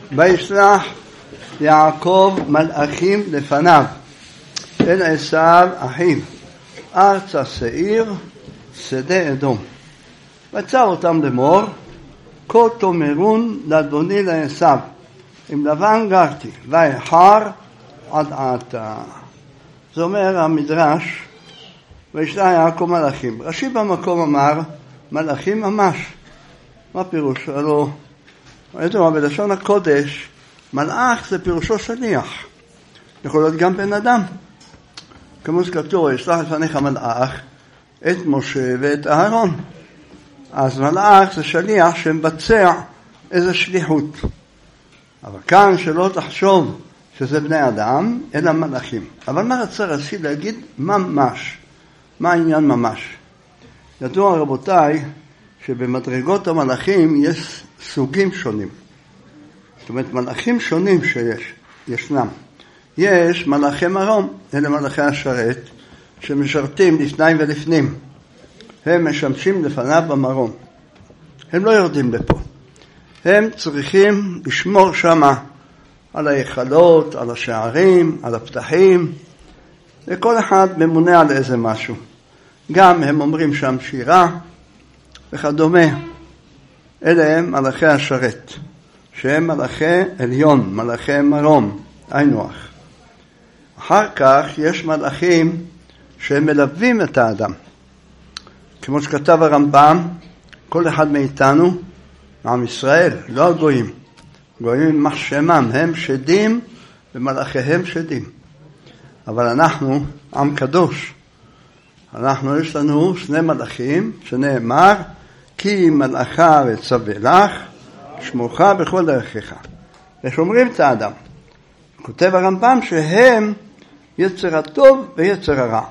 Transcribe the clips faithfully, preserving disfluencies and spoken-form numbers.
וישלח יעקב מלאכים לפניו אל עשיו אחיו ארץ השעיר שדה אדום. מצא אותם לאמור, כה תאמרון לאדוני לעשיו, עם לבן גרתי ואיחר עד עתה. זה אומר המדרש, וישלח יעקב מלאכים. רש"י במקום אמר מלאכים ממש. מה פירוש? הלא, ידוע, בלשון הקודש מלאך זה פירושו שליח, יכול להיות גם בן אדם, כמו שכתוב ישלח לפניך מלאך את משה ואת אהרון. אז מלאך זה שליח שמבצע איזו שליחות, אבל כאן שלא תחשוב שזה בני אדם אלא מלאכים. אבל מה רצה רש"י להגיד? ממש. מה העניין ממש? ידוע רבותיי שבמדרגות המלאכים יש סוגים שונים, זאת אומרת מלאכים שונים שיש, ישנם. יש מלאכי מרום, אלה מלאכי השרת שמשרתים לפני ולפנים, הם משמשים לפניו במרום, הם לא יורדים לפה, הם צריכים לשמור שמה על היכלות, על השערים, על הפתחים, וכל אחד ממונה על איזה משהו. גם הם אומרים שם שירה וכדומה. אלה הם מלאכי השרת, שהם מלאכי עליון, מלאכי מרום, היינו הך. אחר כך יש מלאכים שהם מלווים את האדם. כמו שכתב הרמב"ם, כל אחד מאיתנו, עם ישראל, לא הגויים, גויים מחשמם, הם שדים ומלאכיהם שדים. אבל אנחנו עם קדוש. אנחנו יש לנו שני מלאכים שנאמר, כי מלאכה וצווה לך, שמורך בכל דרכך. ושומרים את האדם. כותב הרמב"ם שהם יצר הטוב ויצר הרע.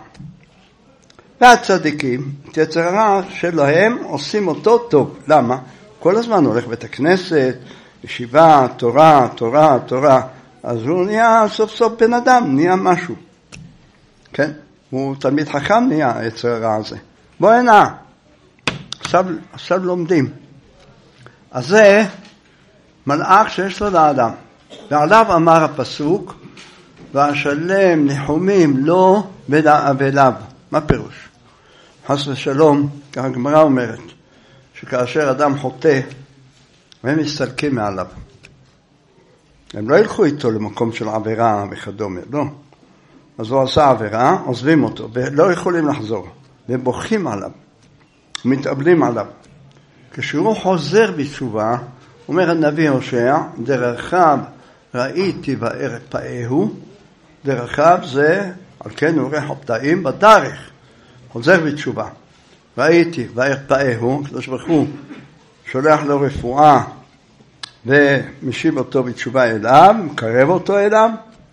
והצדיקים, את יצר הרע שלהם עושים אותו טוב. למה? כל הזמן הולך בית הכנסת, ישיבה, תורה, תורה, תורה. אז הוא נהיה סוף סוף בן אדם, נהיה משהו. כן? הוא תלמיד חכם נהיה יצר הרע הזה. בוא הנה. עכשיו, עכשיו לומדים. אז זה מלאך שיש לו לאדם. ועליו אמר הפסוק, והשלם ניחומים לו ולאבליו. מה פירוש? חס ושלום, כך הגמרא אומרת, שכאשר אדם חוטא, הם מסתלקים מעליו. הם לא ילכו איתו למקום של עבירה וכדומה, לא. אז הוא עשה עבירה, עוזבים אותו, ולא יכולים לחזור. ובוכים עליו, מתאבלים עליו. כשהוא חוזר בתשובה, אומר הנביא הושע, דרכיו ראיתי וארפאהו, דרכיו זה, על כן הוא ריח הפתאים בדרך, חוזר בתשובה. ראיתי וארפאהו, הקדוש ברוך הוא שולח לו רפואה, ומשיב אותו בתשובה אליו, מקרב אותו אליו,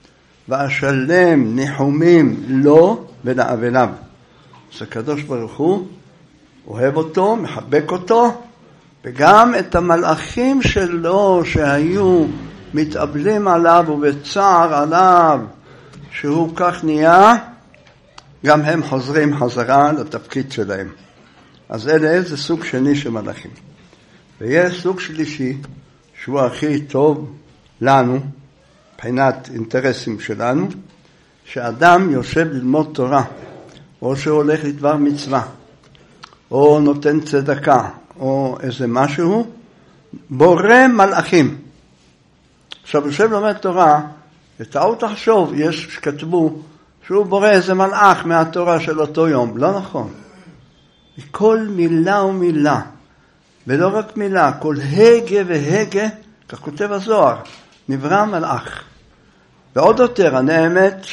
ואשלם ניחומים לו ולאבליו. אז הקדוש ברוך הוא אוהב אותו, מחבק אותו, וגם את המלאכים שלו שהיו מתאבלים עליו ובצער עליו שהוא כך נהיה, גם הם חוזרים חזרה לתפקיד שלהם. אז אלה זה סוג שני של מלאכים. ויש סוג שלישי שהוא הכי טוב לנו, מבחינת אינטרסים שלנו, שאדם יושב ללמוד תורה, או שהולך לדבר מצווה, או נותן צדקה, או איזה משהו, בורא מלאכים. עכשיו, יושב לומד תורה, ותאו תחשוב, יש שכתבו, שהוא בורא איזה מלאך מהתורה של אותו יום. לא נכון. כל מילה ומילה, ולא רק מילה, כל הגה והגה, כך כותב הזוהר, נברא מלאך. ועוד יותר, אני האמת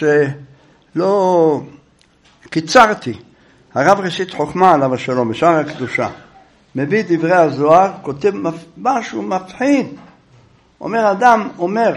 שלא קיצרתי. הרב ראשית חוכמה עליו השלום, בשער הקדושה, מביא דברי הזוהר, כותב משהו מפחיד. אומר אדם, אומר,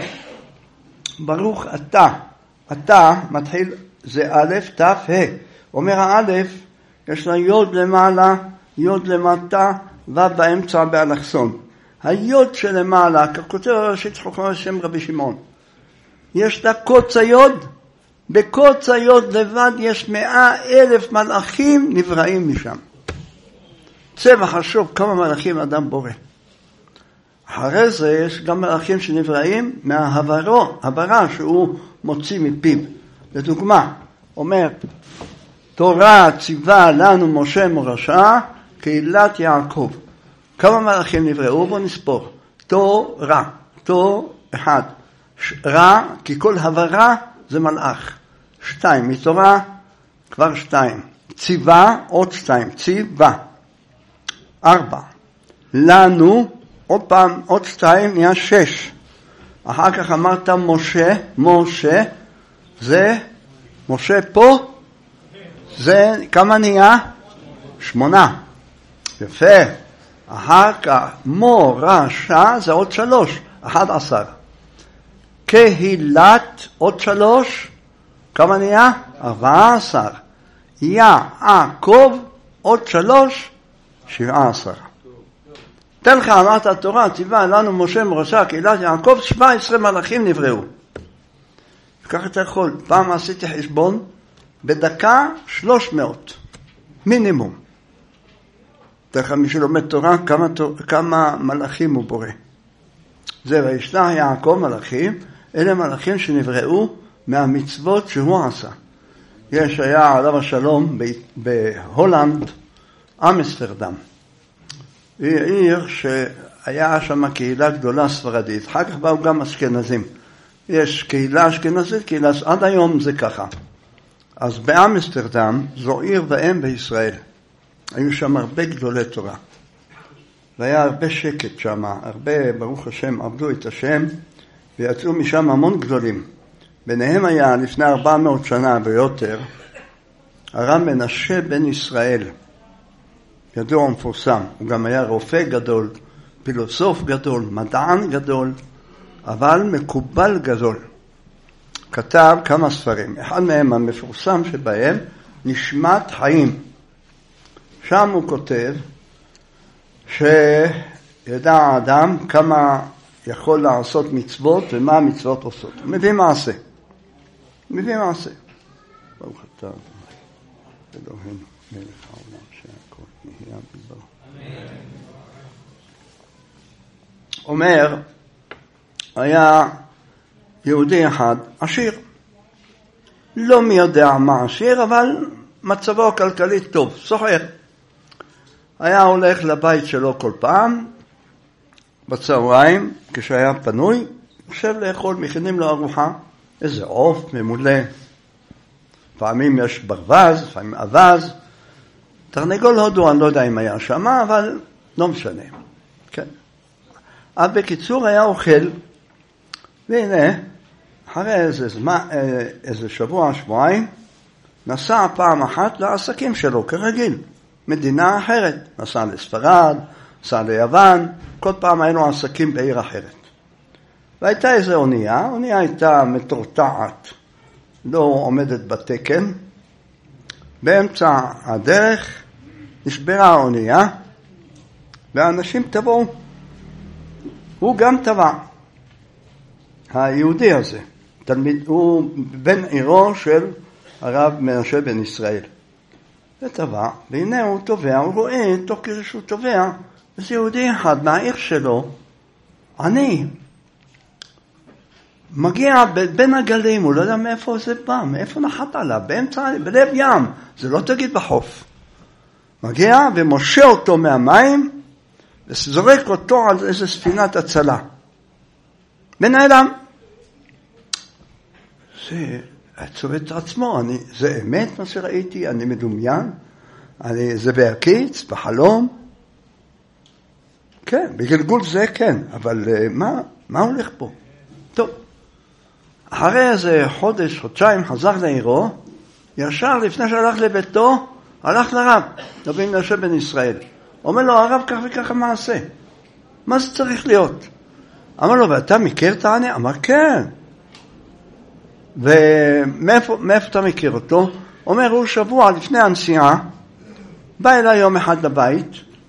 ברוך אתה, אתה מתחיל, זה א', ת', ה'. אומר האלף, יש לה יוד למעלה, יוד למטה, ו' באמצע באלכסון. היוד שלמעלה, ככותב ראשית חוכמה שם רבי שמעון, יש לה קוץ היוד, בקוץ היוד לבד יש מאה אלף מלאכים נבראים משם. צבע חשוב כמה מלאכים אדם בורא. אחרי זה יש גם מלאכים שנבראים מההברה שהוא מוציא מפיו. לדוגמה, אומר, תורה ציווה לנו משה מורשה קהילת יעקב. כמה מלאכים נבראו? בוא נספור. תורה, תור אחד. רע, כי כל הברה זה מלאך. שתיים, מתורה כבר שתיים. ציווה, עוד שתיים. ציווה. ארבע. לנו, עוד פעם, עוד שתיים, נהיה שש. אחר כך אמרת משה, משה, זה, משה פה, זה, כמה נהיה? שמונה. יפה. אחר כך, מורשה, זה עוד שלוש, אחד עשר. קהילת, עוד שלוש, כמה נהיה? ארבע עשר. יעקב, עוד שלוש, שבעה עשר. תן לך, אמרת התורה, ציווה לנו משה מורשה קהילת יעקב, שבע עשרה מלאכים נבראו. וכך אתה יכול, פעם עשיתי חשבון, בדקה שלוש מאות, מינימום. דרך מי שלומד תורה, כמה, כמה מלאכים הוא בורא. זה וישלח יעקב מלאכים, אלה מלאכים שנבראו מהמצוות שהוא עשה. יש, היה עליו השלום בהולנד, אמסטרדם. היא עיר שהיה שם קהילה גדולה ספרדית, אחר כך באו גם אשכנזים. יש קהילה אשכנזית, קהילה, עד היום זה ככה. אז באמסטרדם זו עיר ואם בישראל. היו שם הרבה גדולי תורה. והיה הרבה שקט שם, הרבה, ברוך השם, עבדו את השם, ויצאו משם המון גדולים. ביניהם היה לפני ארבע מאות שנה ויותר, הרב מנשה בן ישראל. ידוע ומפורסם, הוא גם היה רופא גדול, פילוסוף גדול, מדען גדול, אבל מקובל גדול. כתב כמה ספרים, אחד מהם המפורסם שבהם, נשמת חיים. שם הוא כותב שידע האדם כמה יכול לעשות מצוות ומה המצוות עושות. הוא מביא מעשה. הוא מביא מעשה. ברוך אתה, אלוהינו, מלך העולם שהכל נהיה בדברו. אומר, היה יהודי אחד עשיר. לא מי יודע מה עשיר, אבל מצבו הכלכלי טוב, סוחר. היה הולך לבית שלו כל פעם, בצהריים, כשהיה פנוי, יושב לאכול, מכינים לו ארוחה, איזה עוף ממולא. פעמים יש ברווז, פעמים אבז. תרנגול הודו, אני לא יודע אם היה שם, אבל לא משנה. כן. אז בקיצור היה אוכל, והנה, אחרי איזה, זמן, איזה שבוע, שבועיים, נסע פעם אחת לעסקים שלו, כרגיל. מדינה אחרת, נסע לספרד, נסע ליוון, כל פעם היינו עסקים בעיר אחרת. והייתה איזו אונייה, אונייה הייתה מטורטעת, לא עומדת בתקן. באמצע הדרך נשברה האונייה, והאנשים טבעו. הוא גם טבע, היהודי הזה, תלמיד, הוא בן עירו של הרב מנשה בן ישראל. וטבע, והנה הוא טובע, הוא רואה, תוך כדי שהוא טובע, זה יהודי אחד מהעיר שלו, אני, מגיע בין הגלים, הוא לא יודע מאיפה זה בא, מאיפה נחת עליו, באמצע, בלב ים, זה לא תגיד בחוף. מגיע ומשה אותו מהמים, וזורק אותו על איזה ספינת הצלה. ונעלם. זה... צובט את עצמו, אני, זה אמת מה שראיתי, אני מדומיין, אני, זה בהקיץ, בחלום. כן, בגלגול זה כן, אבל מה, מה הולך פה? טוב, אחרי איזה חודש, חודשיים, חזר לעירו, ישר לפני שהלך לביתו, הלך לרב, רבי מנשה בן ישראל. אומר לו, הרב כך וכך המעשה. מה זה צריך להיות? אמר לו, ואתה מכיר את העני? אמר, כן. ומאיפה מאיפה אתה מכיר אותו? אומר, הוא שבוע לפני הנסיעה, בא אליי יום אחד לבית,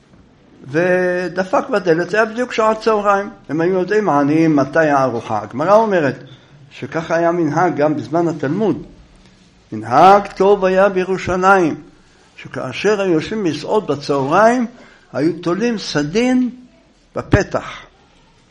ודפק בדלת, זה היה בדיוק שעת צהריים. הם היו יודעים העניים מתי הארוחה. הגמרא אומרת שככה היה מנהג גם בזמן התלמוד. מנהג טוב היה בירושלים, שכאשר היו יושבים מסעוד בצהריים, היו תולים סדין בפתח.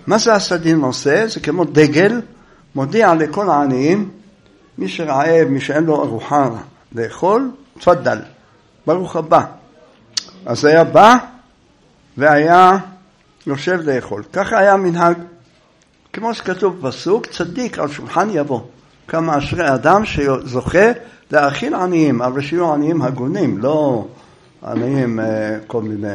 מה זה הסדין עושה? זה כמו דגל, מודיע לכל העניים, מי שרעב, מי שאין לו ארוחה לאכול, תפדל, ברוך הבא. אז היה בא והיה יושב לאכול. ככה היה מנהג, כמו שכתוב בפסוק, צדיק על שולחן יבוא. כמה אשרי אדם שזוכה להאכיל עניים, אבל שיהיו עניים הגונים, לא עניים כל מיני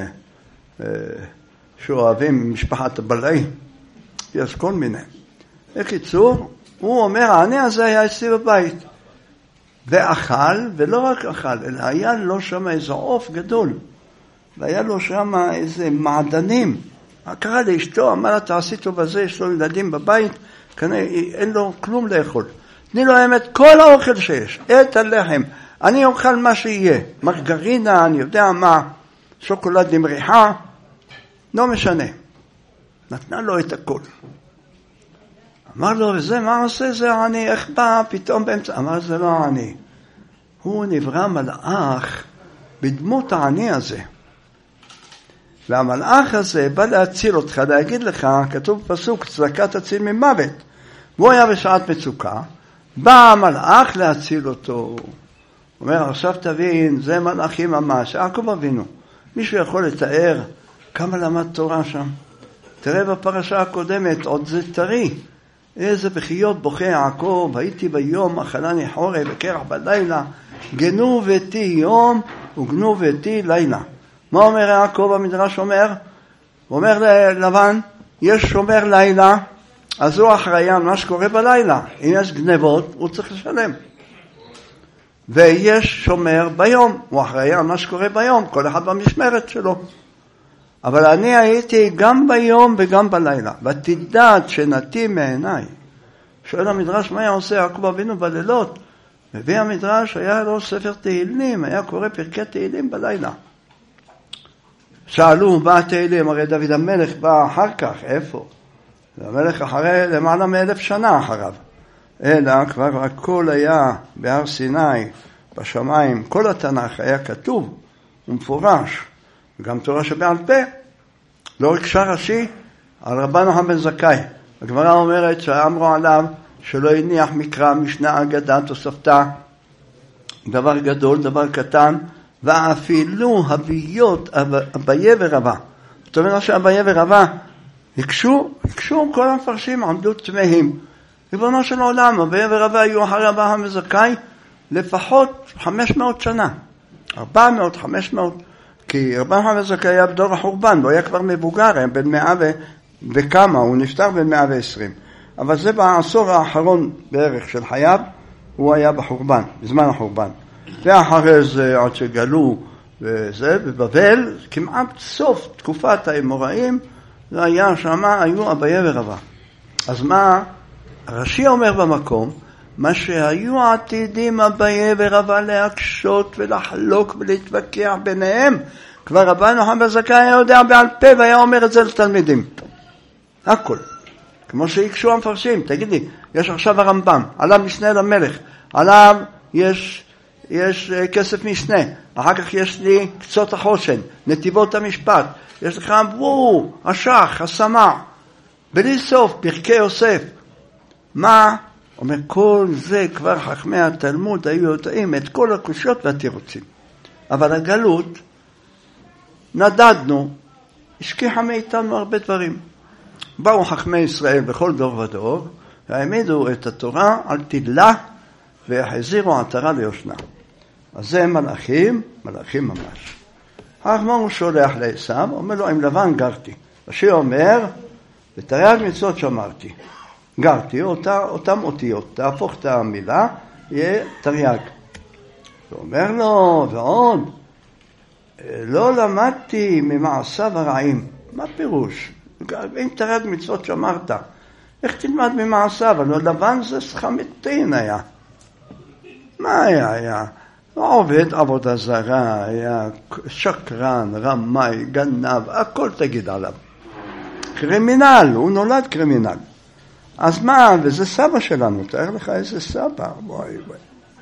שאוהבים משפחת הבלעי. יש כל מיני. בקיצור, הוא אומר, העני הזה היה אצלי בבית. ואכל, ולא רק אכל, אלא היה לו שם איזה עוף גדול. והיה לו שם איזה מעדנים. קרא לאשתו, אמר לה, תעשי טוב בזה, יש לו ילדים בבית, כנראה אין לו כלום לאכול. תני לו להם את כל האוכל שיש, את הלחם. אני אוכל מה שיהיה. מרגרינה, אני יודע מה, שוקולד עם ריחה, לא משנה. נתנה לו את הכל. אמר לו, וזה מה עושה זה אני, איך בא פתאום באמצע? אמר, זה לא אני. הוא נברא מלאך בדמות העני הזה. והמלאך הזה בא להציל אותך, להגיד לך, כתוב פסוק, צדקה תציל ממוות. והוא היה בשעת מצוקה, בא המלאך להציל אותו. הוא אומר, עכשיו תבין, זה מלאכים ממש, יעקב אבינו. מישהו יכול לתאר כמה למד תורה שם? תראה בפרשה הקודמת, עוד זה טרי. איזה בחיות בוכה יעקב, הייתי ביום, אכלני חורב וקרח בלילה, גנובתי יום וגנובתי לילה. מה אומר יעקב? המדרש אומר, הוא אומר ללבן, יש שומר לילה, אז הוא אחראי על מה שקורה בלילה. אם יש גנבות, הוא צריך לשלם. ויש שומר ביום, הוא אחראי על מה שקורה ביום, כל אחד במשמרת שלו. אבל אני הייתי גם ביום וגם בלילה, ותדעת שנתי מעיניי. שואל המדרש, מה היה עושה יעקב אבינו בלילות? מביא המדרש, היה לו ספר תהילים, היה קורא פרקי תהילים בלילה. שאלו, בא תהילים, הרי דוד המלך בא אחר כך, איפה? המלך אחרי למעלה מאלף שנה אחריו. אלא כבר הכל היה בהר סיני, בשמיים, כל התנ"ך היה כתוב ומפורש, גם תורה שבעל פה. לא רכשה ראשי על רבנו נחמן בן זכאי. הגמרא אומרת שאמרו עליו שלא הניח מקרא, משנה, אגדה, תוספתא, דבר גדול, דבר קטן, ואפילו הוויות אביה ורבא. זאת אומרת שאביה ורבא הקשו, הקשו כל המפרשים, עמדו תמהים. ריבונו של העולם, אביה ורבא היו אחרי רבנו נחמן בן זכאי לפחות חמש מאות שנה. ארבע מאות, חמש מאות. כי רבנו נחמן בן זכאי היה בדור החורבן, הוא היה כבר מבוגר, היה בן מאה ו... וכמה, הוא נפטר בן מאה ועשרים. אבל זה בעשור האחרון בערך של חייו, הוא היה בחורבן, בזמן החורבן. ואחרי זה עד שגלו וזה, בבבל, כמעט סוף תקופת האמוראים, זה היה שמה, היו אביה ורבא. אז מה, רש"י אומר במקום, מה שהיו עתידים אביה ורבא להקשות ולחלוק ולהתווכח ביניהם, כבר רבנו נחמן בן זכאי היה יודע בעל פה והיה אומר את זה לתלמידים. הכל. כמו שהקשו המפרשים, תגידי, יש עכשיו הרמב"ם, עליו משנה למלך, עליו יש, יש כסף משנה, אחר כך יש לי קצות החושן, נתיבות המשפט, יש לך וואו, השח, הסמע, בלי סוף, פרקי יוסף. מה? אומר, כל זה כבר חכמי התלמוד היו יודעים את כל הקושיות והתירוצים. אבל הגלות, נדדנו, השכיחה מאיתנו הרבה דברים. באו חכמי ישראל בכל דור ודור, והעמידו את התורה על תדלה, והחזירו עטרה ליושנה. אז זה מלאכים, מלאכים ממש. החכמה הוא שולח לעשיו, אומר לו, עם לבן גרתי. השיר אומר, ותרי"ג מצוות שמרתי. גרתי, אותה, אותם אותיות, תהפוך את המילה, יהיה תרי"ג. הוא אומר לו, ועוד, לא למדתי ממעשיו הרעים. מה פירוש? אם תרי"ג מצוות שמרת, איך תלמד ממעשיו? אבל לבן זה סחמתין היה. מה היה? היה עובד עבודה זרה, היה שקרן, רמאי, גנב, הכל תגיד עליו. קרימינל, הוא נולד קרימינל. אז מה, וזה סבא שלנו, תאר לך איזה סבא, בואי בואי.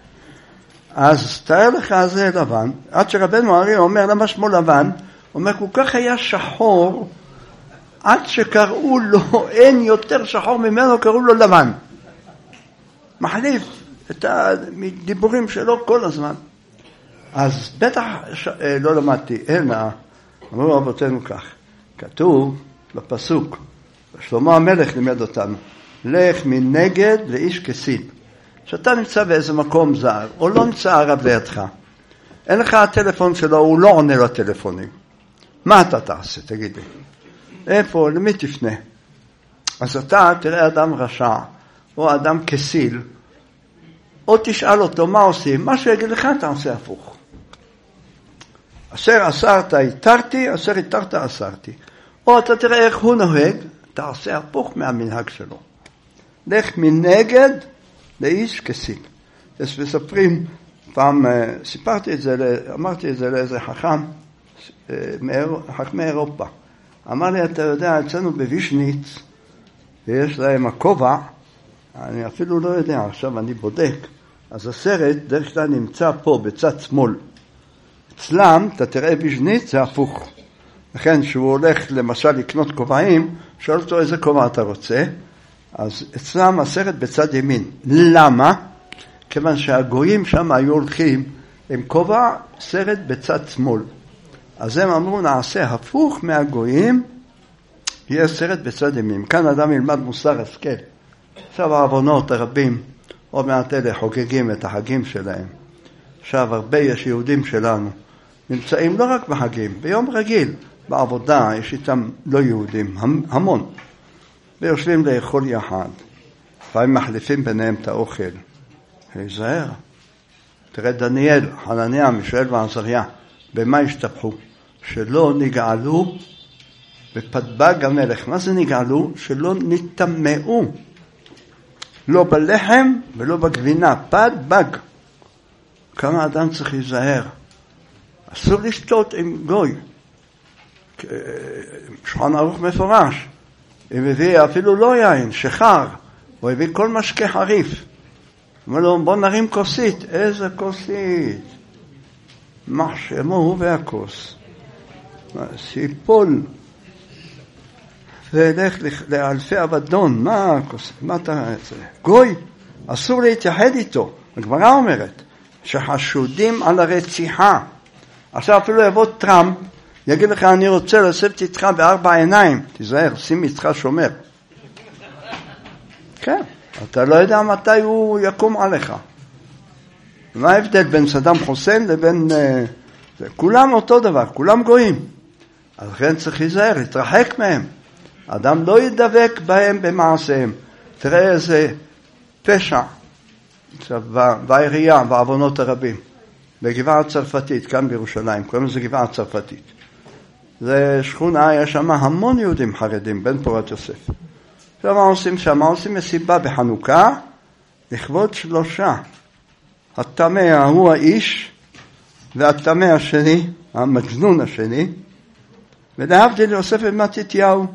אז תאר לך זה לבן, עד שרבנו אריה אומר למה שמו לבן, אומר כל כך היה שחור, עד שקראו לו, אין יותר שחור ממנו, קראו לו לבן. מחליף את הדיבורים שלו כל הזמן. אז בטח ש... לא למדתי, אלא, אמרו רבותינו כך, כתוב בפסוק, שלמה המלך לימד אותנו, לך מנגד לאיש כסיל. שאתה נמצא באיזה מקום זר, או לא נמצא הרב לידך, אין לך הטלפון שלו, הוא לא עונה לו טלפונים. מה אתה תעשה, תגיד לי? איפה, למי תפנה? אז אתה תראה אדם רשע, או אדם כסיל, או תשאל אותו מה עושים, מה שיגיד לך אתה עושה הפוך. אשר אסרת התרתי, אשר התרת אסרתי. או אתה תראה איך הוא נוהג, אתה עושה הפוך מהמנהג שלו. לך מנגד לאיש כסיל. יש מספרים, פעם סיפרתי את זה, אמרתי את זה לאיזה חכם, חכמי אירופה. אמר לי, אתה יודע, אצלנו בווישניץ, ויש להם הכובע, אני אפילו לא יודע, עכשיו אני בודק, אז הסרט דרך כלל נמצא פה בצד שמאל. אצלם, אתה תראה וישניץ, זה הפוך. לכן, שהוא הולך למשל לקנות כובעים, שואל אותו איזה כובע אתה רוצה, אז אצלם הסרט בצד ימין. למה? כיוון שהגויים שם היו הולכים עם כובע סרט בצד שמאל. אז הם אמרו, נעשה הפוך מהגויים, יהיה סרט בצד ימין. כאן אדם ילמד מוסר השכל. עכשיו העוונות הרבים, עוד מעט אלה חוגגים את החגים שלהם. עכשיו הרבה יש יהודים שלנו, נמצאים לא רק בחגים, ביום רגיל, בעבודה יש איתם לא יהודים, המון. ויושבים לאכול יחד. לפעמים מחליפים ביניהם את האוכל. היזהר. תראה דניאל, חנניה, מישאל ועזריה, במה השתפחו? שלא נגעלו בפדבג המלך. מה זה נגעלו? שלא נטמאו. לא בלחם ולא בגבינה. פדבג. כמה אדם צריך להיזהר. אסור לשתות עם גוי. שולחן ערוך מפורש. אם הביא אפילו לא יין, שחר, הוא הביא כל משקה חריף. אומר לו, בוא נרים כוסית. איזה כוסית? מחשמו הוא והכוס. סיפול. והלך לאלפי אבדון. מה הכוסית? מה אתה... גוי. אסור להתייחד איתו. הגמרא אומרת, שחשודים על הרציחה. עכשיו אפילו יבוא טראמפ, יגיד לך, אני רוצה לשבת איתך בארבע עיניים. תיזהר, שים איתך שומר. כן, אתה לא יודע מתי הוא יקום עליך. מה ההבדל בין סדאם חוסיין לבין... זה, כולם אותו דבר, כולם גויים. אז לכן צריך להיזהר, להתרחק מהם. אדם לא ידבק בהם במעשיהם. תראה איזה פשע. בעירייה, בעוונות הרבים. בגבעה הצרפתית, כאן בירושלים, קוראים לזה גבעה הצרפתית. זה שכונה, יש שם המון יהודים חרדים, בן פורת יוסף. עכשיו מה עושים שם? מה עושים מסיבה בחנוכה? לכבוד שלושה. התמה הוא האיש, והתמה השני, המג'נון השני, ולהבדיל יוסף ומתתיהו.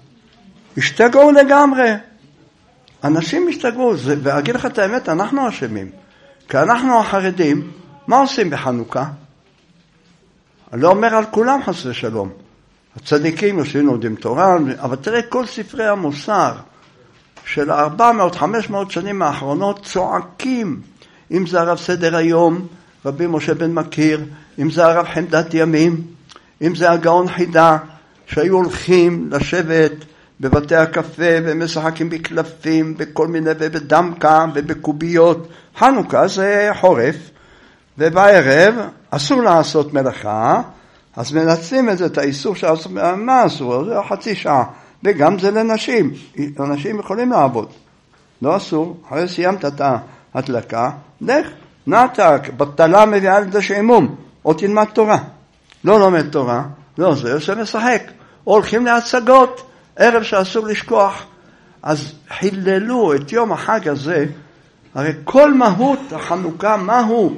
השתגעו לגמרי. אנשים השתגעו, ואגיד לך את האמת, אנחנו אשמים. כי אנחנו החרדים, מה עושים בחנוכה? אני לא אומר על כולם חס ושלום. הצדיקים יושבים לומדים תורה, אבל תראה כל ספרי המוסר של ארבע מאות חמש מאות שנים האחרונות צועקים. אם זה הרב סדר היום, רבי משה בן מכיר, אם זה הרב חמדת ימים, אם זה הגאון חידה, שהיו הולכים לשבת בבתי הקפה ומשחקים בקלפים, בכל מיני, ובדמקה ובקוביות. חנוכה זה חורף, ובערב אסור לעשות מלאכה, אז מנצלים את זה, את האיסור שעשו, מה אסור? זה חצי שעה, וגם זה לנשים, אנשים יכולים לעבוד, לא אסור, אחרי סיימת את ההדלקה, לך, נעתק, בטלה מביאה לזה שעמום, או תלמד תורה, לא לומד תורה, לא, זה יושב משחק, או הולכים להצגות, ערב שאסור לשכוח, אז חיללו את יום החג הזה, הרי כל מהות החנוכה, מהו?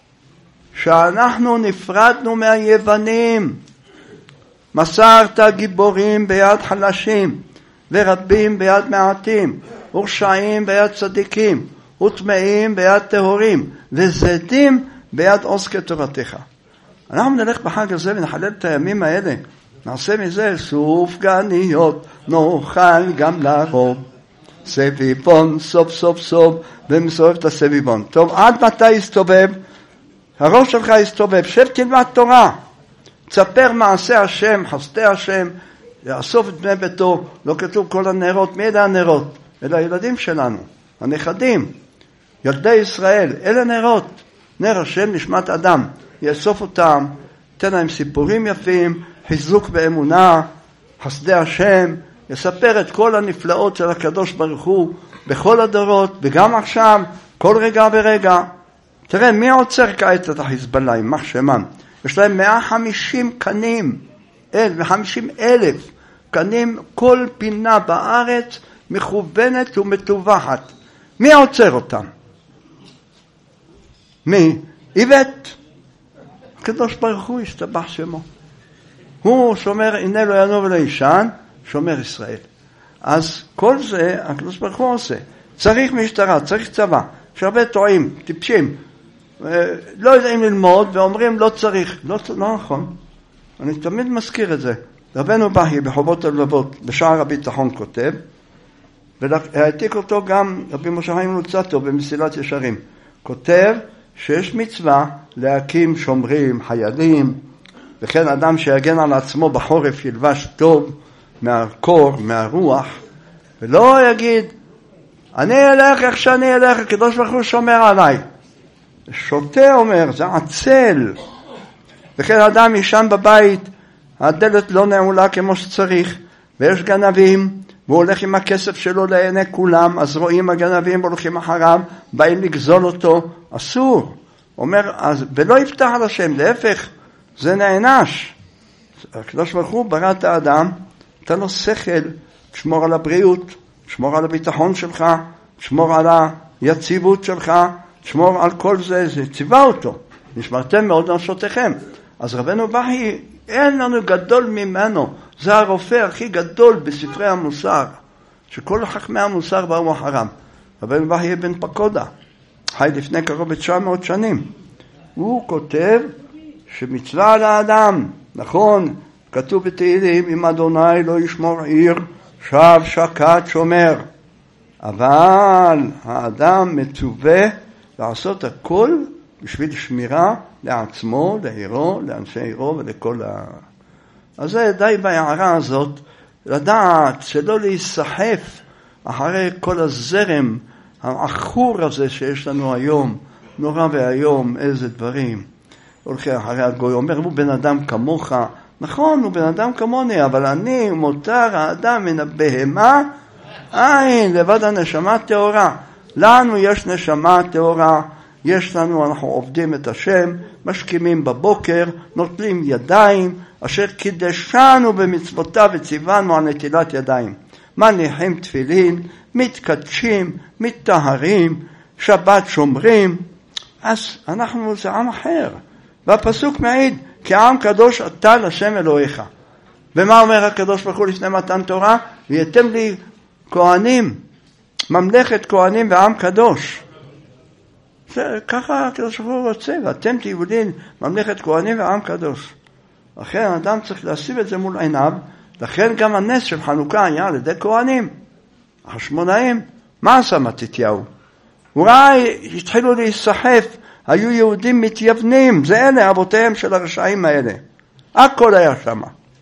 שאנחנו נפרדנו מהיוונים, מסרת גיבורים ביד חלשים, ורבים ביד מעטים, ורשעים ביד צדיקים, וטמאים ביד טהורים, וזדים ביד עוסקי תורתך. אנחנו נלך בחג הזה ונחלל את הימים האלה, נעשה מזה סופגניות, נאכל גם לרוב. סביבון, סוף סוף סוף, ומסובב את הסביבון. טוב, עד מתי יסתובב? הראש שלך יסתובב, שב תלמד תורה. תספר מעשה השם, חסדי השם, יאסוף את בני ביתו. לא כתוב כל הנרות, מי אלה הנרות? אלה הילדים שלנו, הנכדים, ילדי ישראל, אלה נרות. נר השם נשמת אדם, יאסוף אותם, תן להם סיפורים יפים, חיזוק באמונה, חסדי השם, יספר את כל הנפלאות של הקדוש ברוך הוא בכל הדורות, וגם עכשיו, כל רגע ורגע. תראה, מי עוצר כעת את החיזבאללה, יימח שמם? יש להם מאה וחמישים קנים, מאה וחמישים אלף קנים, כל פינה בארץ מכוונת ומטווחת. מי עוצר אותם? מי? איבט. הקדוש ברוך הוא ישתבח שמו. הוא שומר, הנה לא ינוב ולא ישן, שומר ישראל. אז כל זה הקדוש ברוך הוא עושה. צריך משטרה, צריך צבא. יש הרבה טועים, טיפשים. לא יודעים ללמוד ואומרים לא צריך. לא, לא נכון. אני תמיד מזכיר את זה. רבנו בהי בחובות הלבבות בשער הביטחון כותב, והעתיק אותו גם רבי משה חיים לוצאטו במסילת ישרים. כותב שיש מצווה להקים שומרים, חיילים, וכן אדם שיגן על עצמו בחורף ילבש טוב מהקור, מהרוח, ולא יגיד, אני אלך איך שאני אלך, הקדוש ברוך הוא שומר עליי. שוטה אומר, זה עצל. וכן אדם ישן בבית, הדלת לא נעולה כמו שצריך, ויש גנבים, והוא הולך עם הכסף שלו לעיני כולם, אז רואים הגנבים הולכים אחריו, באים לגזול אותו, אסור. אומר, אז, ולא יפתח על השם, להפך, זה נענש. הקדוש ברוך הוא ברא את האדם, אתה לו שכל, תשמור על הבריאות, תשמור על הביטחון שלך, תשמור על היציבות שלך, תשמור על כל זה, זה ציווה אותו. נשמרתם מאוד נפשותיכם. אז רבנו בהי, אין לנו גדול ממנו, זה הרופא הכי גדול בספרי המוסר, שכל חכמי המוסר באו אחריו. רבנו בהי בן פקודה, חי לפני קרוב ל-תשע מאות שנים. הוא כותב שמצווה על האדם, נכון, כתוב בתהילים, אם אדוני לא ישמור עיר, שב שקד שומר. אבל האדם מצווה לעשות הכל בשביל שמירה לעצמו, לעירו, לאנשי עירו ולכל ה... אז זה די בהערה הזאת, לדעת שלא להיסחף אחרי כל הזרם, האחור הזה שיש לנו היום, נורא והיום, איזה דברים. הולכים אחרי הגוי, אומר, הוא בן אדם כמוך, נכון, הוא בן אדם כמוני, אבל אני מותר האדם מן הבהמה, אין, לבד הנשמה תאורה. לנו יש נשמה תאורה, יש לנו, אנחנו עובדים את השם, משכימים בבוקר, נוטלים ידיים, אשר קידשנו במצוותיו וציוונו על נטילת ידיים. מניחים תפילין, מתקדשים, מתטהרים, שבת שומרים. אז אנחנו זה עם אחר. והפסוק מעיד, כי עם קדוש אתה לשם אלוהיך. ומה אומר הקדוש ברוך הוא לפני מתן תורה? ויתם לי כהנים, ממלכת כהנים ועם קדוש. זה, ככה הקדוש ברוך הוא רוצה, ואתם תהיו לי ממלכת כהנים ועם קדוש. לכן האדם צריך להסיב את זה מול עיניו, לכן גם הנס של חנוכה היה על ידי כהנים, החשמונאים. מה עשה מתתיהו? אולי התחילו להיסחף, היו יהודים מתייוונים, זה אלה אבותיהם של הרשעים האלה. הכל היה שם.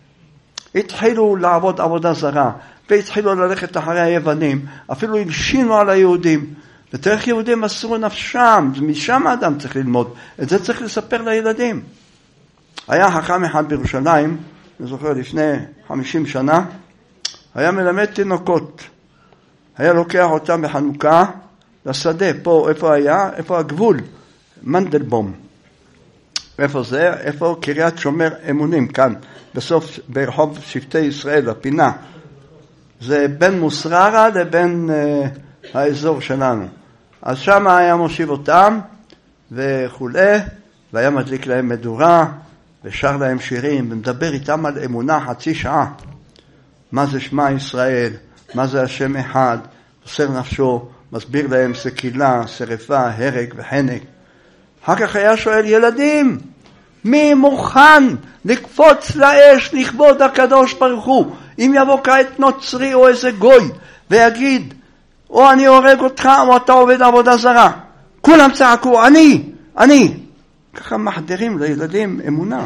התחילו לעבוד עבודה זרה, והתחילו ללכת אחרי היוונים, אפילו הלשינו על היהודים. ותראה יהודים מסרו נפשם, משם האדם צריך ללמוד. את זה צריך לספר לילדים. היה חכם אחד בירושלים, אני זוכר לפני חמישים שנה, היה מלמד תינוקות. היה לוקח אותם בחנוכה לשדה, פה, איפה היה? איפה הגבול? מנדלבום. איפה זה? איפה קריית שומר אמונים, כאן, בסוף, ברחוב שבטי ישראל, הפינה. זה בין מוסררה לבין uh, האזור שלנו. אז שם היה מושיב אותם וכולי, והיה מדליק להם מדורה, ושר להם שירים, ומדבר איתם על אמונה חצי שעה. מה זה שמע ישראל? מה זה השם אחד? עושר נפשו, מסביר להם סקילה, שריפה, הרג וחנק. אחר כך היה שואל ילדים, מי מוכן לקפוץ לאש לכבוד הקדוש ברוך הוא? אם יבוא כעת נוצרי או איזה גוי ויגיד, או אני הורג אותך או אתה עובד עבודה זרה, כולם צעקו, אני, אני. ככה מחדרים לילדים אמונה.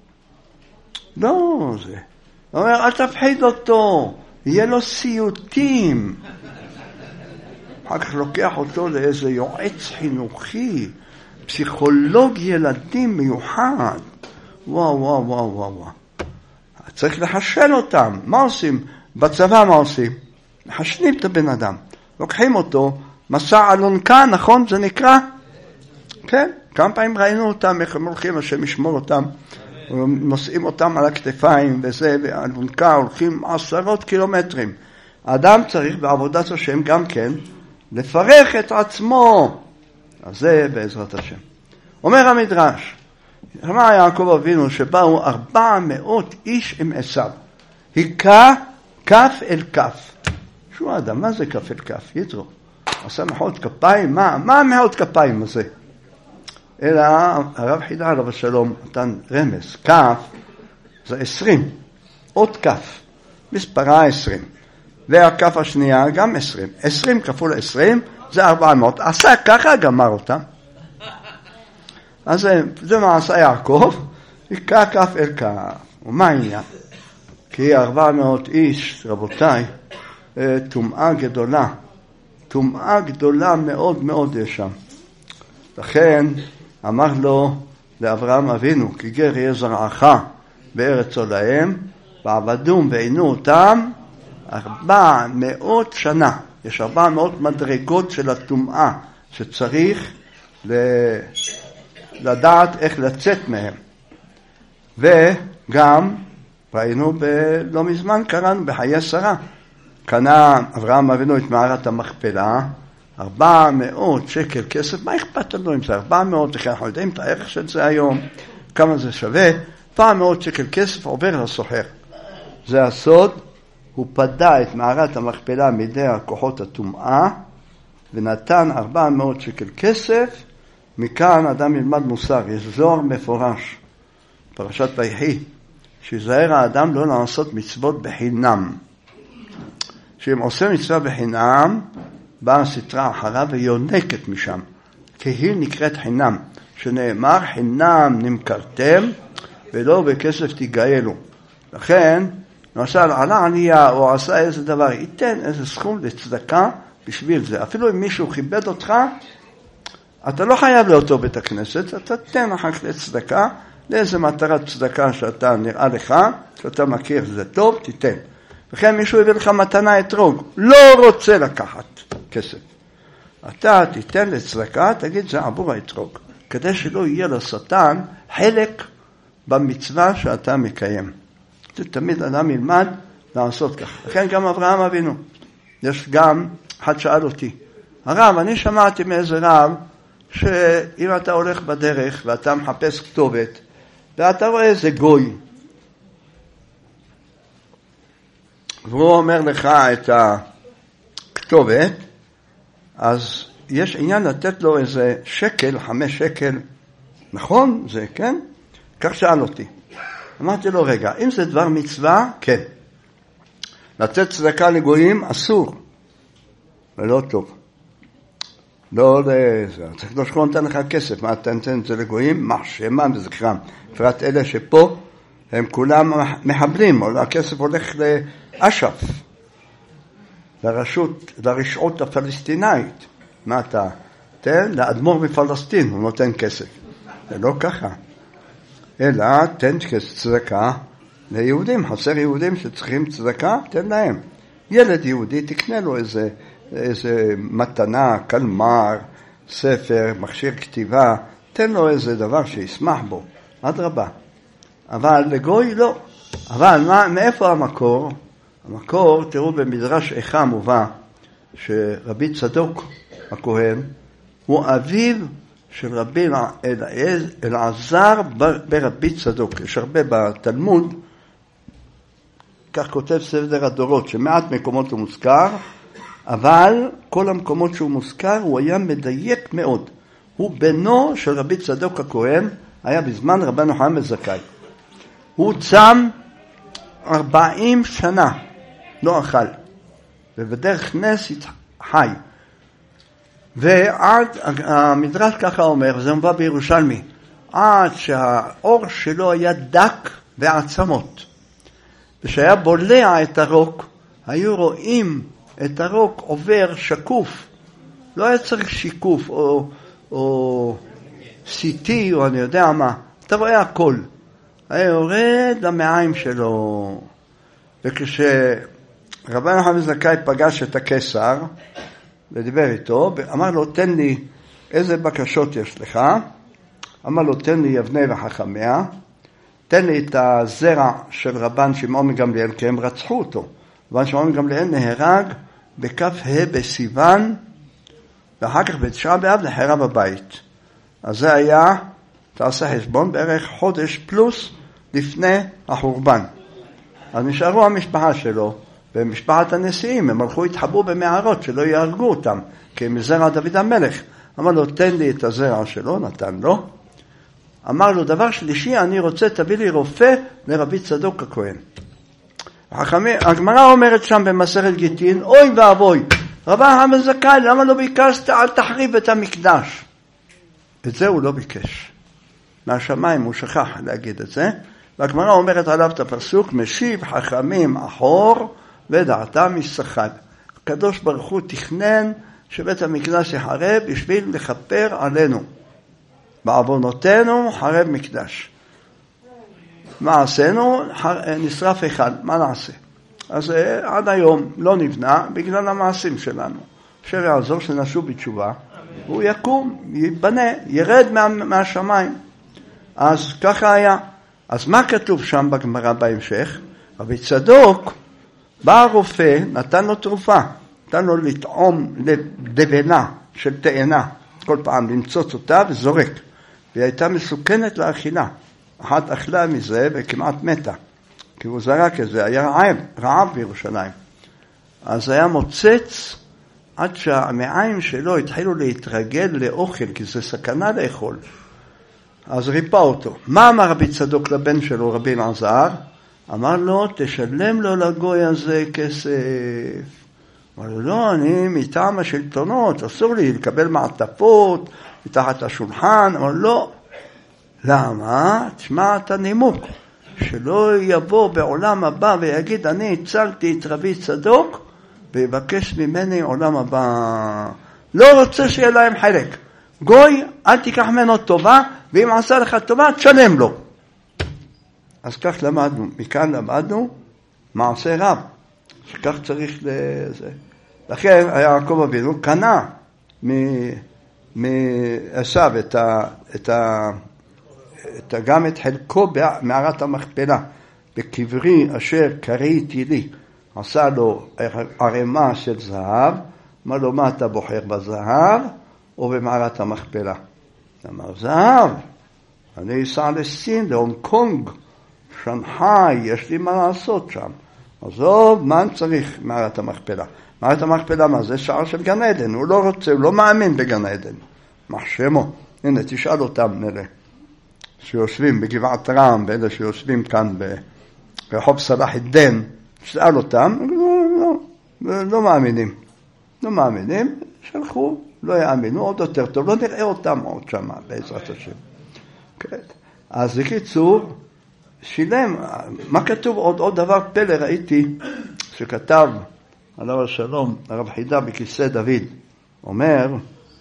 לא, זה. הוא אומר, אל תפחיד אותו, יהיה לו סיוטים. אחר כך לוקח אותו לאיזה יועץ חינוכי, פסיכולוג ילדים מיוחד. וואו, וואו, וואו, וואו, וואו. צריך לחשל אותם. מה עושים? בצבא מה עושים? מחשנים את הבן אדם. לוקחים אותו, מסע אלונקה, נכון? זה נקרא? כן. כמה פעמים ראינו אותם, איך הם הולכים, השם ישמור אותם. נושאים אותם על הכתפיים וזה, והאלונקה הולכים עשרות קילומטרים. האדם צריך בעבודת השם גם כן לפרח את עצמו. אז זה בעזרת השם. אומר המדרש, אמר יעקב אבינו שבאו ארבע מאות איש עם עשיו. היכה כף אל כף. שהוא האדם, מה זה כף אל כף? יתרו. עשה מחיאות כפיים, מה? מה מחיאות כפיים הזה? אלא הרב חידה עליו השלום נתן רמז. כף זה עשרים. עוד כף. מספרה עשרים. והכף השנייה גם עשרים. עשרים כפול עשרים זה ארבע מאות. עשה ככה, גמר אותם. אז זה, זה מה עשה יעקב. היכה כף אל כף. ומה העניין? כי ארבע מאות איש, רבותיי, טומאה גדולה. טומאה גדולה מאוד מאוד יש שם. לכן אמר לו לאברהם אבינו, כי גר יהיה זרעך בארץ עולהם, ועבדום ועינו אותם ארבע מאות שנה. יש ארבע מאות מדרגות של הטומאה שצריך לדעת איך לצאת מהם. וגם ראינו ב- לא מזמן קראנו בחיי שרה. קנה אברהם אבינו את מערת המכפלה, ארבע מאות שקל כסף. מה אכפת לנו עם זה? ארבע מאות, אנחנו יודעים את הערך של זה היום, כמה זה שווה. ארבע מאות שקל כסף עובר לסוחר. זה הסוד. הוא פדה את מערת המכפלה מידי הכוחות הטומאה, ונתן ארבע מאות שקל כסף. מכאן אדם ילמד מוסר. יש זוהר מפורש, פרשת ויחי, שיזהר האדם לא לעשות מצוות בחינם. שאם עושה מצווה בחינם, באה סתרה אחריו ויונקת משם, כי היא נקראת חינם, שנאמר חינם נמכרתם ולא בכסף תגאלו. לכן, למשל, עלה ענייה או עשה איזה דבר, ייתן איזה סכום לצדקה בשביל זה. אפילו אם מישהו כיבד אותך, אתה לא חייב לאותו בית הכנסת, אתה תן אחר כך לצדקה, לאיזה מטרת צדקה שאתה נראה לך, שאתה מכיר, זה טוב, תיתן. וכן מישהו הביא לך מתנה אתרוג, לא רוצה לקחת כסף. אתה תיתן לצדקה, תגיד זה עבור האתרוג, כדי שלא יהיה לשטן חלק במצווה שאתה מקיים. זה תמיד אדם ילמד לעשות כך. לכן גם אברהם אבינו, יש גם, אחד שאל אותי, הרב, אני שמעתי מאיזה רב, שאם אתה הולך בדרך ואתה מחפש כתובת, ואתה רואה איזה גוי, והוא אומר לך את הכתובת, אז יש עניין לתת לו איזה שקל, חמש שקל, נכון? זה כן? כך שאל אותי. אמרתי לו, רגע, אם זה דבר מצווה, כן. לתת צדקה לגויים אסור, ולא טוב. לא לזה, צריך לא שכון נתן לך כסף, מה אתה נתן את זה לגויים? מה, שמם וזכרם. בפרט אלה שפה, הם כולם מחבלים, הכסף הולך לאש"ף, לרשות, לרשעות הפלסטינאית. מה אתה? תן לאדמו"ר מפלסטין, הוא נותן כסף. זה לא ככה. אלא תן צדקה ליהודים, חסר יהודים שצריכים צדקה, תן להם. ילד יהודי, תקנה לו איזה, איזה מתנה, קלמר, ספר, מכשיר כתיבה, תן לו איזה דבר שישמח בו, עד רבה. אבל לגוי לא. אבל מה, מאיפה המקור? המקור, תראו במדרש איכה מובא, שרבי צדוק הכהן, הוא אביו של רבי אלעזר ברבי צדוק. יש הרבה בתלמוד, כך כותב סדר הדורות, שמעט מקומות הוא מוזכר, אבל כל המקומות שהוא מוזכר הוא היה מדייק מאוד. הוא בנו של רבי צדוק הכהן, היה בזמן רבנו חיים בן זכאי. הוא צם ארבעים שנה, לא אכל, ובדרך נס חי. ועד, המדרש ככה אומר, וזה מובא בירושלמי, עד שהאור שלו היה דק ועצמות. ושהיה בולע את הרוק, היו רואים את הרוק עובר שקוף. לא היה צריך שיקוף או, או סיטי או אני יודע מה. אתה רואה הכל. היה יורד למעיים שלו. וכשרבנו חיים בן זכאי פגש את הקיסר ודיבר איתו, אמר לו, תן לי איזה בקשות יש לך. אמר לו, תן לי אבני וחכמיה. תן לי את הזרע של רבן שמעון בן גמליאל, כי הם רצחו אותו. רבן שמעון בן גמליאל נהרג בכף ה' בסיוון, ואחר כך בתשעה באב נחרב הבית. אז זה היה, תעשה חשבון, בערך חודש פלוס לפני החורבן. אז נשארו המשפחה שלו, ומשפחת הנשיאים, הם הלכו התחבאו במערות שלא יהרגו אותם, כי הם מזרע דוד המלך. אמר לו, תן לי את הזרע שלו, נתן לו. אמר לו, דבר שלישי, אני רוצה, תביא לי רופא לרבי צדוק הכהן. הגמרא אומרת שם במסכת גיטין, אוי ואבוי, רבן חיים בן זכאי, למה לא ביקשת, אל תחריב את המקדש? את זה הוא לא ביקש. מהשמיים הוא שכח להגיד את זה, והגמרא אומרת עליו את הפסוק, משיב חכמים אחור ודעתם ישחד. הקדוש ברוך הוא תכנן שבית המקדש יחרב בשביל לכפר עלינו. בעוונותינו חרב מקדש. מה עשינו? נשרף אחד. מה נעשה? אז עד היום לא נבנה בגלל המעשים שלנו. אשר יעזור שנשוב בתשובה, הוא יקום, ייבנה, ירד מה, מהשמיים. אז ככה היה. אז מה כתוב שם בגמרא בהמשך? רבי צדוק, בא הרופא, נתן לו תרופה, נתן לו לטעום לדבנה של תאנה, כל פעם למצוץ אותה וזורק. והיא הייתה מסוכנת לאכילה. אחת אכלה מזה וכמעט מתה. כי הוא זרק את זה, היה רעב, רעב בירושלים. אז היה מוצץ עד שהמעיים שלו התחילו להתרגל לאוכל, כי זה סכנה לאכול. אז ריפא אותו. מה אמר רבי צדוק לבן שלו, רבי אלעזר? אמר לו, תשלם לו לגוי הזה כסף. אמר לו, לא, אני מטעם השלטונות, אסור לי לקבל מעטפות מתחת השולחן. אמר לו, לא. למה? תשמע את הנימוק. שלא יבוא בעולם הבא ויגיד, אני הצלתי את רבי צדוק, ויבקש ממני עולם הבא. לא רוצה שיהיה להם חלק. גוי, אל תיקח ממנו טובה, ואם עשה לך טובה, תשלם לו. אז כך למדנו, מכאן למדנו מעשה רב, שכך צריך לזה. לכן יעקב אבינו קנה מעשיו את ה, את ה, את ה, גם את חלקו במערת המכפלה, בקברי אשר קראתי לי, עשה לו ערימה של זהב, אמר לו, מה אתה בוחר בזהב או במערת המכפלה? אמר, זהב, אני אסע לסין, להונג קונג, שנגחאי, יש לי מה לעשות שם. עזוב, מה אני צריך מערת המכפלה? מערת המכפלה, מה זה? שער של גן עדן, הוא לא רוצה, הוא לא מאמין בגן עדן. מחשמו, הנה, תשאל אותם אלה שיושבים בגבעת רם, ואלה שיושבים כאן ברחוב סלאח א-דין, תשאל אותם, לא, לא, לא מאמינים. לא מאמינים, שלחו, לא יאמינו, עוד יותר טוב, לא נראה אותם עוד שם, בעזרת השם. כן. אז בקיצור, שילם, מה כתוב עוד, עוד דבר פלא ראיתי, שכתב עליו השלום, הרב חידה בכיסא דוד, אומר,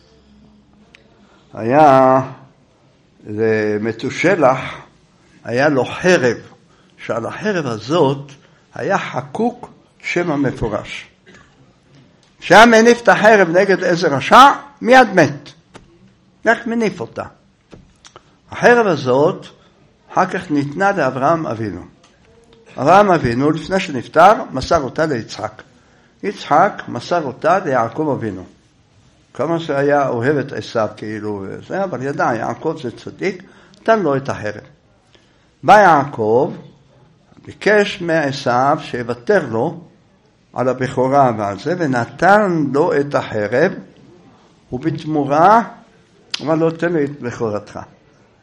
היה למתושלח, היה לו חרב, שעל החרב הזאת היה חקוק שם המפורש. שהיה מניף את החרב נגד איזה רשע, מיד מת. איך מניף אותה? החרב הזאת, אחר כך ניתנה לאברהם אבינו. אברהם אבינו, לפני שנפטר, מסר אותה ליצחק. יצחק מסר אותה ליעקב אבינו. כמה שהיה אוהב את עשיו כאילו וזה, אבל ידע, יעקב זה צדיק, נתן לו את החרב. בא יעקב, ביקש מעשיו שיוותר לו על הבכורה ועל זה, ונתן לו את החרב, ובתמורה, אמר לו, תן לי את בכורתך.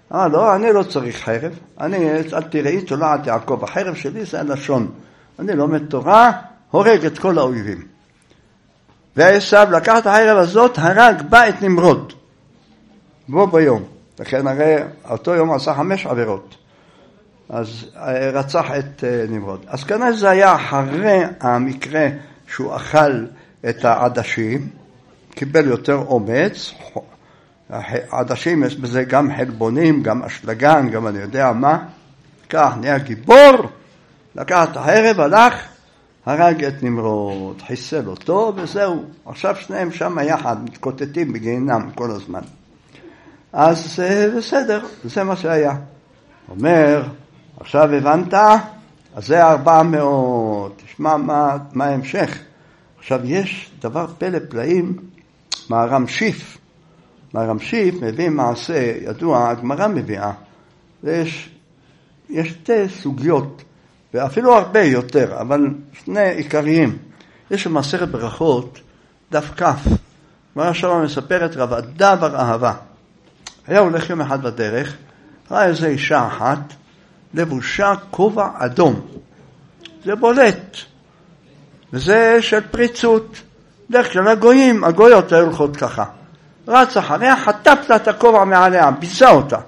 אמר, לא, אני לא צריך חרב, אני, אל תראי, תולעת יעקב, החרב שלי זה הלשון, אני לומד תורה, הורג את כל האויבים. ועשיו לקח את החרב הזאת, הרג בה את נמרוד, בו ביום, לכן הרי אותו יום עשה חמש עבירות, אז רצח את נמרוד. אז כנראה זה היה אחרי המקרה שהוא אכל את העדשים, קיבל יותר אומץ, העדשים יש בזה גם חלבונים, גם אשלגן, גם אני יודע מה, כך נהיה גיבור, לקח את החרב, הלך, הרג את נמרוד, חיסל אותו וזהו, עכשיו שניהם שם יחד, מתקוטטים בגיהינם כל הזמן. אז בסדר, זה מה שהיה. אומר, עכשיו הבנת? אז זה ארבע מאות, תשמע מה, מה ההמשך. עכשיו יש דבר פלא פלאים, מהרמשיף. מהרמשיף מביא מעשה, ידוע, הגמרא מביאה. ויש יש שתי סוגיות, ואפילו הרבה יותר, אבל שני עיקריים. יש במסכת ברכות, דף כף. גמרא שמה מספרת רב עדה בר אהבה. היה הולך יום אחד בדרך, ראה איזו אישה אחת, לבושה כובע אדום. זה בולט. וזה של פריצות. דרך כלל הגויים, הגויות היו הולכות ככה. רץ אחריה, חטף לה את הכובע מעליה, ביסה אותה.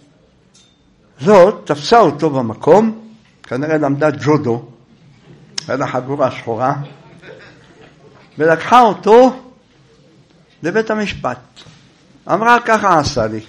זאת, תפסה אותו במקום, כנראה למדה ג'ודו, היה לה חגורה שחורה, ולקחה אותו לבית המשפט. אמרה, ככה עשה לי.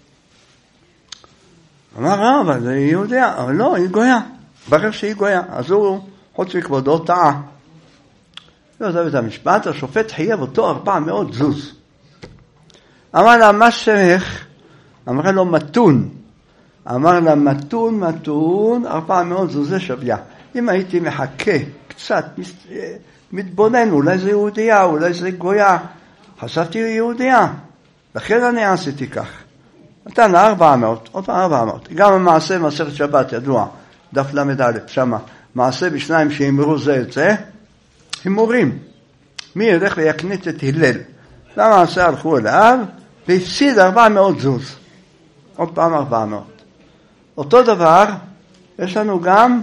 אמר, לא, אבל זה יהודיה, אבל לא, היא גויה. ברר שהיא גויה. אז הוא, חוץ מכבודו, טעה. לא, זה בית המשפט, השופט חייב אותו ארבע מאות זוז. אמר לה, מה שמך? אמרה לו, מתון. אמר לה, מתון, מתון, ארבע מאות זוזי שוויה. אם הייתי מחכה קצת, מתבונן, אולי זה יהודיה, אולי זה גויה. חשבתי יהודיה. לכן אני עשיתי כך. נתן לה ארבע מאות, עוד פעם ארבע מאות. גם המעשה במסכת שבת ידוע, דף למד א', שמה, מעשה בשניים שאמרו זה את זה, הימורים. מי ילך ויקנית את הלל? למעשה הלכו אליו, והפסיד ארבע מאות זוז. עוד פעם ארבע מאות. אותו דבר, יש לנו גם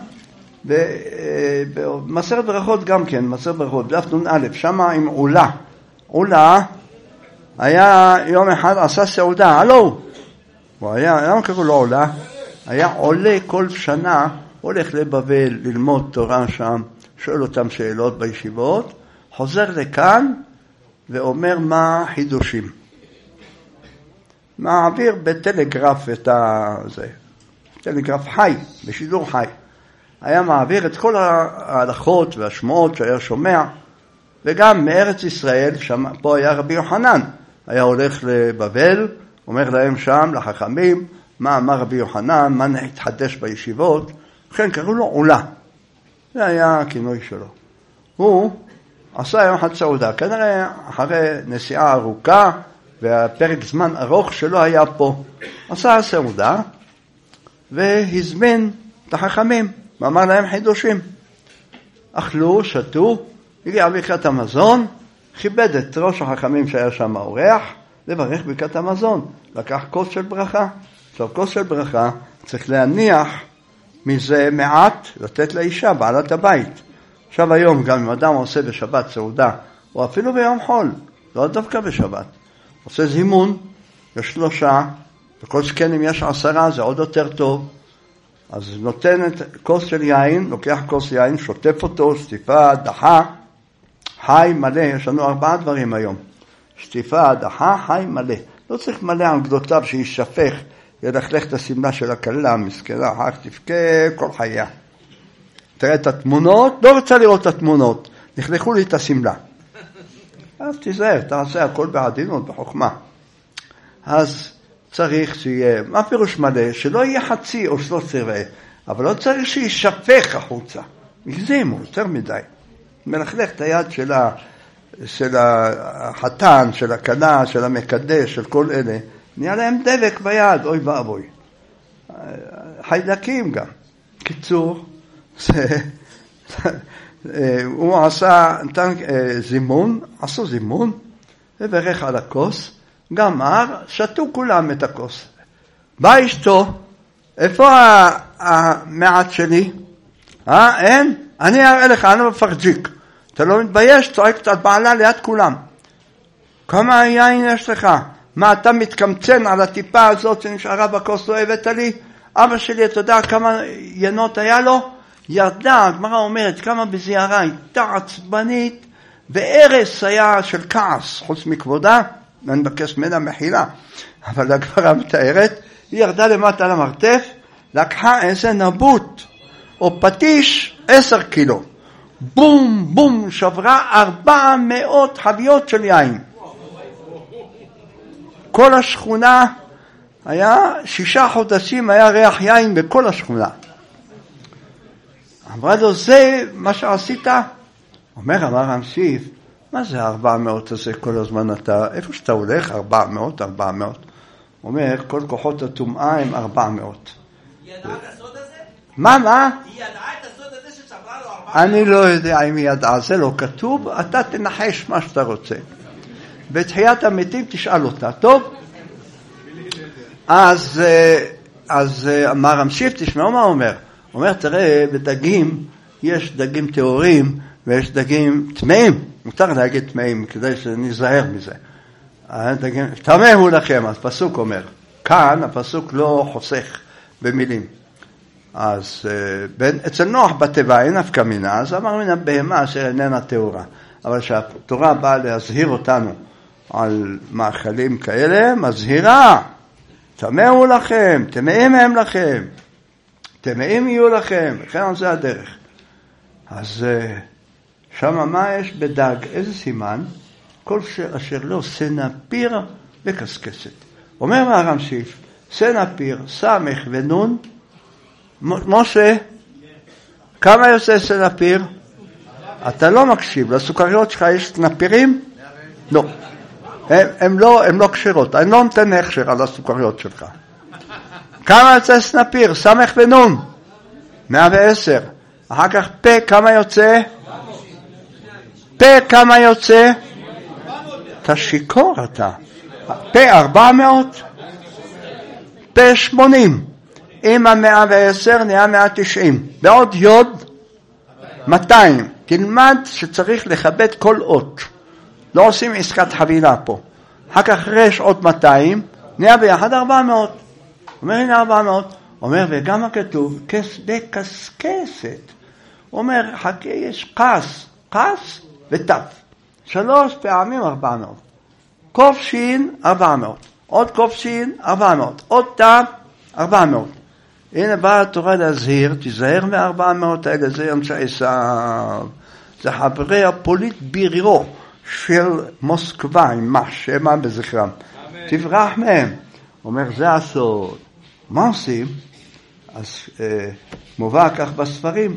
במסכת ברכות גם כן, מסכת ברכות, דף נון א', שמה עם עולה. עולה, היה יום אחד עשה סעודה, הלו, הוא היה, למה קראו לו עולה? היה עולה כל שנה, הולך לבבל ללמוד תורה שם, שואל אותם שאלות בישיבות, חוזר לכאן ואומר מה חידושים. מעביר בטלגרף את זה, טלגרף חי, בשידור חי. היה מעביר את כל ההלכות והשמועות שהיה שומע, וגם מארץ ישראל, שם, פה היה רבי יוחנן, היה הולך לבבל, אומר להם שם, לחכמים, מה אמר רבי יוחנן, מה התחדש בישיבות, לכן קראו לו עולה. זה היה הכינוי שלו. הוא עשה יום אחד סעודה, כנראה אחרי נסיעה ארוכה, והפרק זמן ארוך שלא היה פה, עשה סעודה, והזמין את החכמים, ואמר להם חידושים. אכלו, שתו, הגיע ברכת המזון, כיבד את ראש החכמים שהיה שם האורח, לברך ברכת המזון, לקח כוס של ברכה. עכשיו כוס של ברכה צריך להניח מזה מעט, לתת לאישה, בעלת הבית. עכשיו היום גם אם אדם עושה בשבת סעודה, או אפילו ביום חול, לא דווקא בשבת, עושה זימון, יש שלושה, וכל שכן אם יש עשרה זה עוד יותר טוב, אז נותן את כוס של יין, לוקח כוס יין, שוטף אותו, שטיפה, דחה, חי מלא, יש לנו ארבעה דברים היום. שטיפה, דחה, חי מלא. לא צריך מלא על גדותיו שישפך, ילכלך את הסמלה של הכלה, מסכנה, אחר תפקה כל חייה. תראה את התמונות, לא רוצה לראות את התמונות, נכלכו לי את הסמלה. אז תיזהר, תעשה הכל בעדינות, בחוכמה. אז צריך שיהיה, מה פירוש מלא? שלא יהיה חצי או שלוש רבעי, אבל לא צריך שישפך החוצה. מגזימו, יותר מדי. מלכלך את היד של, ה, של החתן, של הכלה, של המקדש, של כל אלה. נהיה להם דבק ביד, אוי ואבוי. חיידקים גם. קיצור, זה, הוא עשה, נתן זימון, עשו זימון, וברך על הכוס, גמר, שתו כולם את הכוס. בא אשתו, איפה המעט שלי? אה, אין? אני אראה לך, אני מפרג'יק. אתה לא מתבייש? צועק קצת בעלה ליד כולם. כמה יין יש לך? מה, אתה מתקמצן על הטיפה הזאת שנשארה בכוס, לא הבאת לי? אבא שלי, אתה יודע כמה ינות היה לו? ירדה, הגמרא אומרת, כמה בזיערה, הייתה עצבנית, וארס היה של כעס, חוץ מכבודה, אני מבקש ממנה מחילה. אבל הגמרא מתארת, היא ירדה למטה למרתף, לקחה איזה נבוט, או פטיש, עשר קילו. בום, בום, שברה ארבע מאות חביות של יין. כל השכונה היה, שישה חודשים היה ריח יין בכל השכונה. אמרה לו, זה מה שעשית? אומר, אמר המשיב, מה זה ארבע מאות הזה כל הזמן אתה, איפה שאתה הולך? ארבע מאות, ארבע מאות. אומר, כל כוחות הטומאה הם ארבע מאות. היא ידעה את הסוד הזה? מה, מה? היא ידעה את הסוד הזה ששברה לו ארבע מאות? אני לא יודע אם היא ידעה, זה לא כתוב, אתה תנחש מה שאתה רוצה. בתחיית המתים תשאל אותה, טוב? אז, אז אמר המשיב, תשמעו מה אומר. אומר, תראה, בדגים יש דגים טהורים ויש דגים טמאים. מותר להגיד טמאים כדי שנזהר מזה. הדגים, טמאו לכם, אז פסוק אומר. כאן הפסוק לא חוסך במילים. אז בין, אצל נוח בטבע אין אף כמינה, אז אמר מן הבהמה שאיננה טהורה. אבל שהתורה באה להזהיר אותנו על מאכלים כאלה, מזהירה. טמאו לכם, טמאים הם לכם. טמאים יהיו לכם, וכן על זה הדרך. אז שמה מה יש בדג? איזה סימן? כל אשר לא סנפיר וקסקסת. אומר מהר"ם שיף, סנפיר, סמך ונון, משה, כמה יוצא סנפיר? אתה לא מקשיב, לסוכריות שלך יש סנפירים? לא. הם, הם לא, הם לא קשרות, אני לא נותן הכשר על הסוכריות שלך. כמה יוצא סנפיר? סמך ונון. מאה ועשר. אחר כך פה כמה יוצא? פה כמה יוצא? אתה שיקור אתה. פה ארבע מאות? פה שמונים. עם המאה ועשר נהיה מאה תשעים. בעוד יוד מאתיים. תלמד שצריך לכבד כל אות. לא עושים עסקת חבילה פה. אחר כך רש עוד מאתיים. נהיה ביחד ארבע מאות. אומר הנה ארבע מאות, אומר וגם הכתוב בקסקסת, אומר חכה יש קס, קס וטף, שלוש פעמים ארבע מאות, קופשין ארבע מאות, עוד קופשין ארבע מאות, עוד טף ארבע מאות. הנה באה התורה להזהיר, תזהר מארבע מאות האלה, זה אנשי עשיו, זה חברי הפוליט בירו של מוסקבה, עם מה שמה בזכרם, תברח מהם. אומר זה הסוד. מה עושים? אז אה, מובא כך בספרים,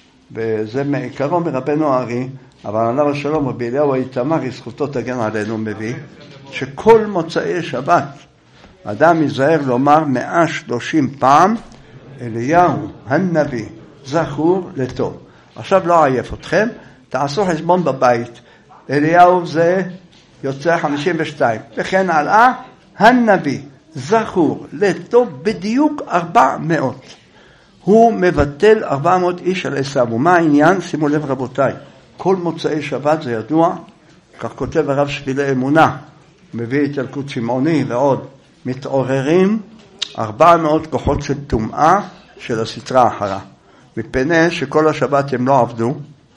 וזה מעיקרו מרבנו הארי, אבל עליו השלום רבי אליהו איתמר, זכותו תגן עלינו, מביא שכל מוצאי שבת אדם ייזהר לומר מאה ושלושים פעם אליהו הנביא זכור לטוב. עכשיו לא אעייף אתכם, תעשו חשבון בבית, אליהו זה יוצא חמישים ושתיים, וכן הלאה, הנביא זכור לטוב בדיוק ארבע מאות. הוא מבטל ארבע מאות איש על עשיו. ומה העניין? שימו לב רבותיי, כל מוצאי שבת זה ידוע, כך כותב הרב שבילי אמונה, מביא את ילקוט שמעוני ועוד, מתעוררים ארבע מאות כוחות של טומאה של הסתרה האחרה. מפני שכל השבת הם לא עבדו,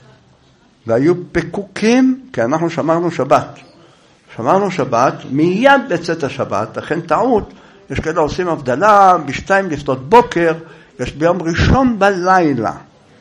והיו פקוקים, כי אנחנו שמרנו שבת. שמרנו שבת, מיד בצאת השבת, לכן טעות, יש כאלה עושים הבדלה, בשתיים לפנות בוקר, יש ביום ראשון בלילה.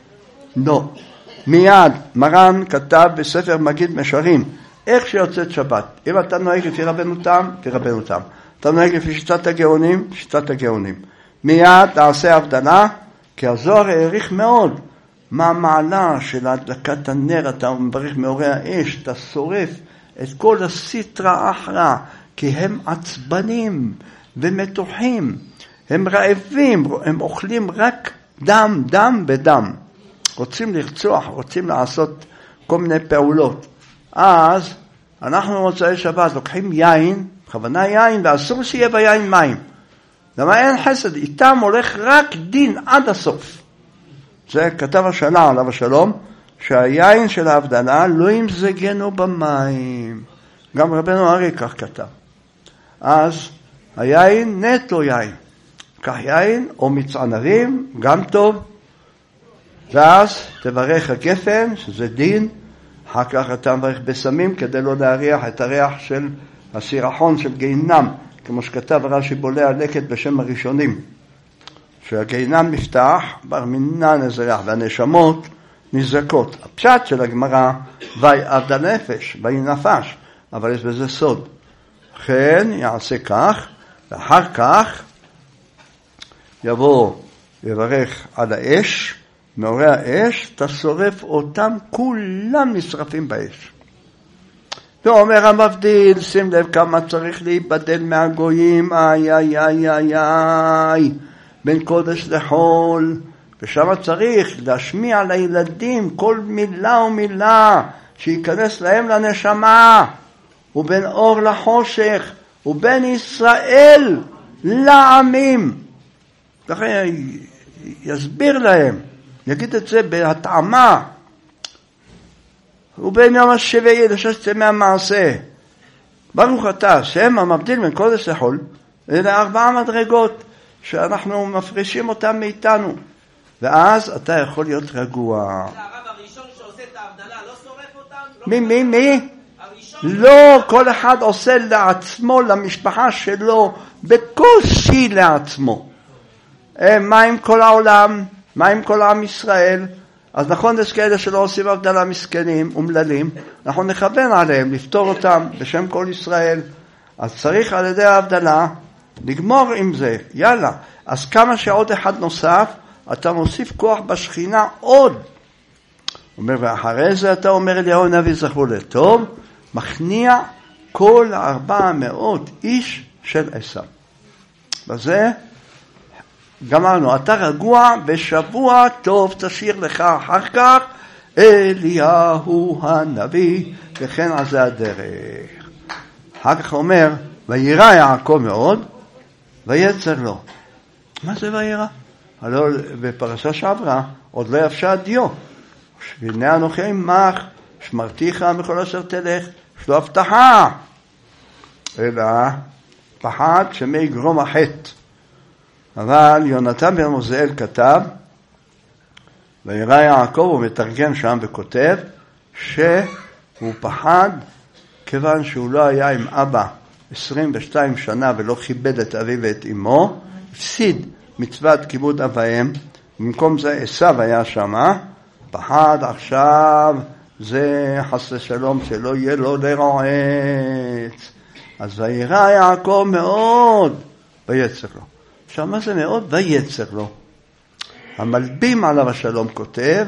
לא, מיד, מרן כתב בספר מגיד משרים, איך שיוצאת שבת, אם אתה נוהג לפי רבנו תם, לפי רבנו תם, אתה נוהג לפי שיטת הגאונים, שיטת הגאונים. מיד תעשה הבדלה, כי הזוהר העריך מאוד, מה המעלה של הדלקת הנר, אתה מברך מאורי האש, אתה שורף, את כל הסטרה האחרה, כי הם עצבנים ומתוחים, הם רעבים, הם אוכלים רק דם, דם ודם. רוצים לרצוח, רוצים לעשות כל מיני פעולות. אז אנחנו במוצאי שבת לוקחים יין, בכוונה יין, ואסור שיהיה ביין מים. למה אין חסד? איתם הולך רק דין עד הסוף. זה כתב השנה עליו השלום, שהיין של ההבדלה לא ימזגנו במים. גם רבנו ארי כך כתב. אז היין נטו יין. כך יין או מצענרים, גם טוב. ואז תברך הגפן, שזה דין. אחר כך אתה מברך בסמים כדי לא להריח את הריח של הסירחון של גיהינם, כמו שכתב רש"י בולע לקט בשם הראשונים. שהגיהינם נפתח, בר מינן איזה ריח, והנשמות נזרקות. הפשט של הגמרא, ויאבד הנפש, וינפש, אבל יש בזה סוד. כן, יעשה כך, ואחר כך יבוא יברך על האש, מעורי האש, תשורף אותם, כולם נשרפים באש. ואומר המבדיל, שים לב כמה צריך להיבדל מהגויים, איי איי איי איי איי, בין קודש לחול, ושם צריך להשמיע לילדים כל מילה ומילה, שיכנס להם לנשמה, ובין אור לחושך, ובין ישראל לעמים. לכן יסביר להם, יגיד את זה בהתאמה, ובין יום השביעי לששת ימי המעשה. ברוך אתה, שם המבדיל בין קודש לחול, אלה ארבעה מדרגות שאנחנו מפרישים אותם מאיתנו. ואז אתה יכול להיות רגוע. זה הרב הראשון שעושה את ההבדלה, לא שורף אותם? מי, מי, מי? הראשון... לא, כל אחד עושה לעצמו, למשפחה שלו, בקושי לעצמו. מה עם כל העולם? מה עם כל עם ישראל? אז נכון, יש כאלה שלא עושים הבדלה מסכנים ומללים, אנחנו נכוון עליהם, לפתור אותם בשם כל ישראל. אז צריך על ידי ההבדלה לגמור עם זה, יאללה. אז כמה שעוד אחד נוסף, אתה מוסיף כוח בשכינה עוד. אומר, ואחרי זה אתה אומר אליהו הנביא זכרו לטוב, מכניע כל ארבע מאות איש של עשיו. וזה גמרנו, אתה רגוע בשבוע טוב תשאיר לך אחר כך אליהו הנביא, וכן על זה הדרך. אחר כך אומר, וירא יעקב מאוד, ויצר לו. מה זה וירא? הלא בפרשה שעברה, עוד לא יבשה הדיו. והנה אנוכי עמך, שמרתיך מכל אשר תלך, יש לו הבטחה. אלא פחד שמא יגרום החטא. אבל יונתן בן עוזיאל כתב, וירא יעקב, הוא מתרגם שם וכותב, שהוא פחד, כיוון שהוא לא היה עם אבא עשרים ושתיים שנה ולא כיבד את אביו ואת אמו, הפסיד מצוות כיבוד אב ואם, במקום זה עשיו היה שם, פחד עכשיו, זה חס ושלום שלא יהיה לו לרועץ. אז וירא יעקב מאוד, ויצר לו. עכשיו מה זה מאוד? ויצר לו. המלבים עליו השלום כותב,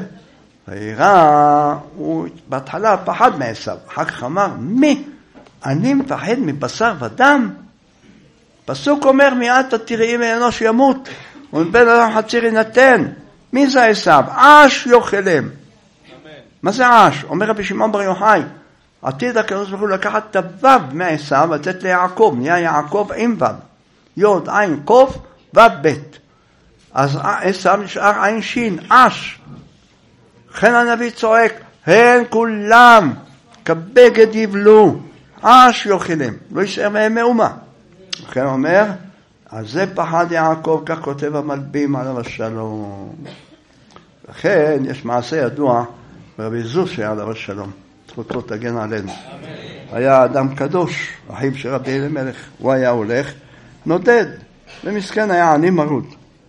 וירא, הוא בהתחלה פחד מעשיו, אחר כך אמר, מי? אני מפחד מבשר ודם? פסוק אומר, מיעט תראי מאנוש ימות, ובן אדם חציר ינתן. מי זה עשיו? עש יאכלם. מה זה עש? אומר רבי שמעון בר יוחאי, עתיד הקדוש ברוך הוא לקחת את הוו מעשיו, לתת ליעקב, נהיה יעקב עם וו. יוד, עין, קוף, וו בית. אז עשיו נשאר עין שין, עש. לכן הנביא צועק, הן כולם כבגד יבלו, עש יאכלם, לא יישאר מהם מאומה. לכן אומר, אז זה פחד יעקב, כך כותב המלבים עליו השלום. לכן יש מעשה ידוע ברבי זוסי עליו השלום, זכותו תגן עלינו. היה אדם קדוש, אחיו של רבי אלימלך, הוא היה הולך, נודד, ומסכן היה עני מרוד.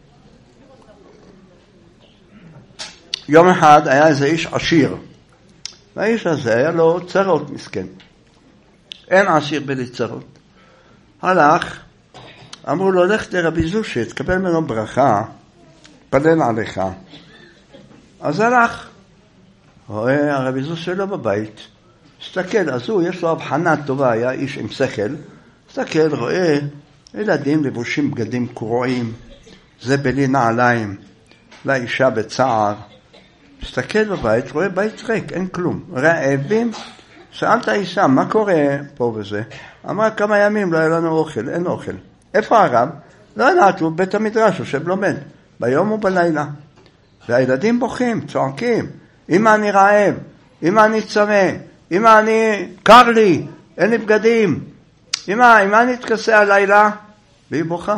יום אחד היה איזה איש עשיר, והאיש הזה היה לו צרות מסכן. אין עשיר בלי צרות. הלך, אמרו לו, לך לרבי זושי, תקבל ממנו ברכה, פלל עליך. אז הלך, רואה הרבי זושי לא בבית, הסתכל, אז הוא יש לו הבחנה טובה, היה איש עם שכל, הסתכל, רואה ילדים לבושים בגדים קרועים, זה בלי נעליים, לאישה בצער, הסתכל בבית, רואה בית ריק, אין כלום, רעבים, שאלת האישה, מה קורה פה וזה? אמרה, כמה ימים לא היה לנו אוכל, אין אוכל. איפה הרב? לא יודעת, הוא בית המדרש, יושב לומד, ביום ובלילה. והילדים בוכים, צועקים, אמא אני רעב, אמא אני צמא, אמא אני קר לי, אין לי בגדים, אמא, אמא אני אתכסה הלילה, והיא בוכה.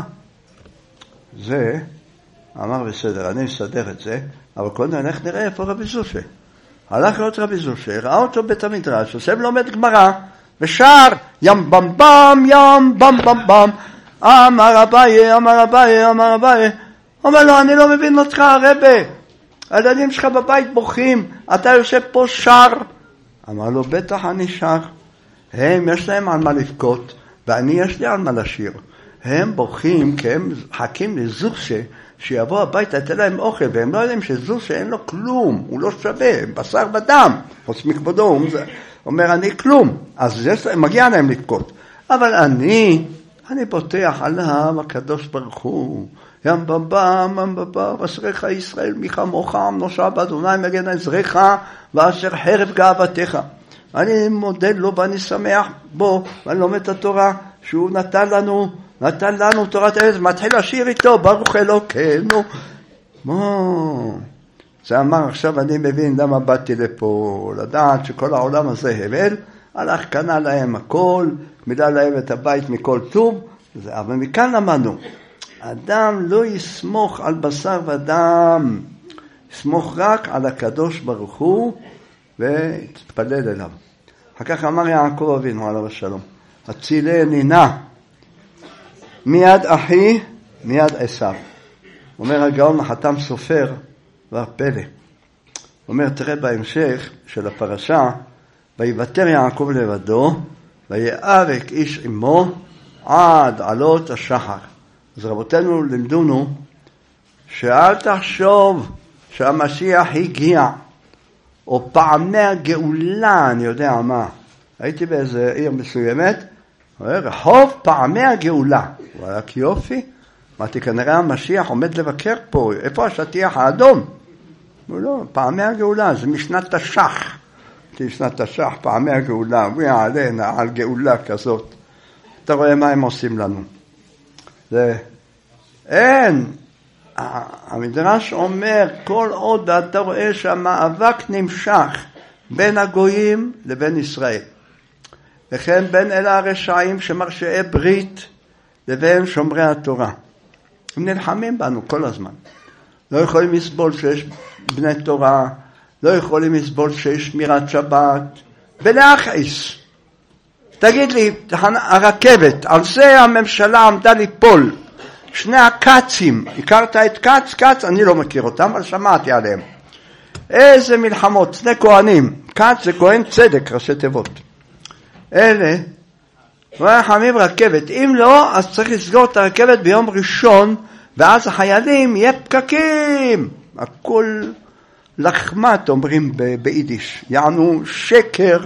זה, אמר בסדר, אני אסדר את זה, אבל קודם נלך נראה איפה רבי זושה. הלך לראות רבי זושה, ראה אותו בית המדרש, עושה לומד גמרא, ושר, ים בם בם, ים בם בם בם, אמר אביי, אמר אביי, אמר אביי, אומר לו, אני לא מבין אותך הרבה, הילדים שלך בבית בוכים, אתה יושב פה שר. אמר לו, בטח אני שר. הם, יש להם על מה לבכות, ואני יש לי על מה לשיר. הם בוכים כי הם חכים לזושה, שיבוא הביתה, יתן להם אוכל, והם לא יודעים שזושה אין לו כלום, הוא לא שווה, בשר ודם, חוץ מכבודו, הוא אומר, אני כלום. אז יש, מגיע להם לבכות. אבל אני, אני פותח עליו הקדוש ברוך הוא, ים בבם, ים בבם, אשריך ישראל מחמוך, נושע באדוני מגן עזריך, ואשר חרב גאוותך. אני מודה לו ואני שמח בו, ואני לומד את התורה שהוא נתן לנו, נתן לנו תורת הארץ, מתחיל לשיר איתו, ברוך אלוקינו. מו, זה אמר, עכשיו אני מבין למה באתי לפה, לדעת שכל העולם הזה הבל, הלך קנה להם הכל, מילא להם את הבית מכל טוב, אבל מכאן למדנו, אדם לא יסמוך על בשר ודם, יסמוך רק על הקדוש ברוך הוא, ותתפלל אליו. אחר כך אמר יעקב אבינו עליו השלום, הצילי נינה, מיד אחי, מיד עשיו. אומר הגאון החתם סופר, והפלא. אומר, תראה בהמשך של הפרשה, ויוותר יעקב לבדו, ויאבק איש עמו, עד עלות השחר. אז רבותינו לימדונו, שאל תחשוב שהמשיח הגיע, או פעמי הגאולה, אני יודע מה. הייתי באיזה עיר מסוימת, רחוב פעמי הגאולה. הוא היה כיופי, אמרתי, כנראה המשיח עומד לבקר פה, איפה השטיח האדום? הוא לא, פעמי הגאולה, זה משנת תש"ח. שנת תש"ח, פעמי הגאולה, הוא יעלה על גאולה כזאת. אתה רואה מה הם עושים לנו. זה, אין, המדרש אומר, כל עוד אתה רואה שהמאבק נמשך בין הגויים לבין ישראל, וכן בין אלה הרשעים שמרשעי ברית לבין שומרי התורה. הם נלחמים בנו כל הזמן. לא יכולים לסבול שיש בני תורה, לא יכולים לסבול שיש שמירת שבת, ולהכעיס. תגיד לי, הרכבת, על זה הממשלה עמדה ליפול. שני הקצים, הכרת את קץ? קץ, אני לא מכיר אותם, אבל שמעתי עליהם. איזה מלחמות, שני כהנים. קץ זה כהן צדק, ראשי תיבות. אלה, וחמים רכבת. אם לא, אז צריך לסגור את הרכבת ביום ראשון, ואז החיילים יהיה פקקים. הכל לחמת, אומרים ביידיש. יענו שקר.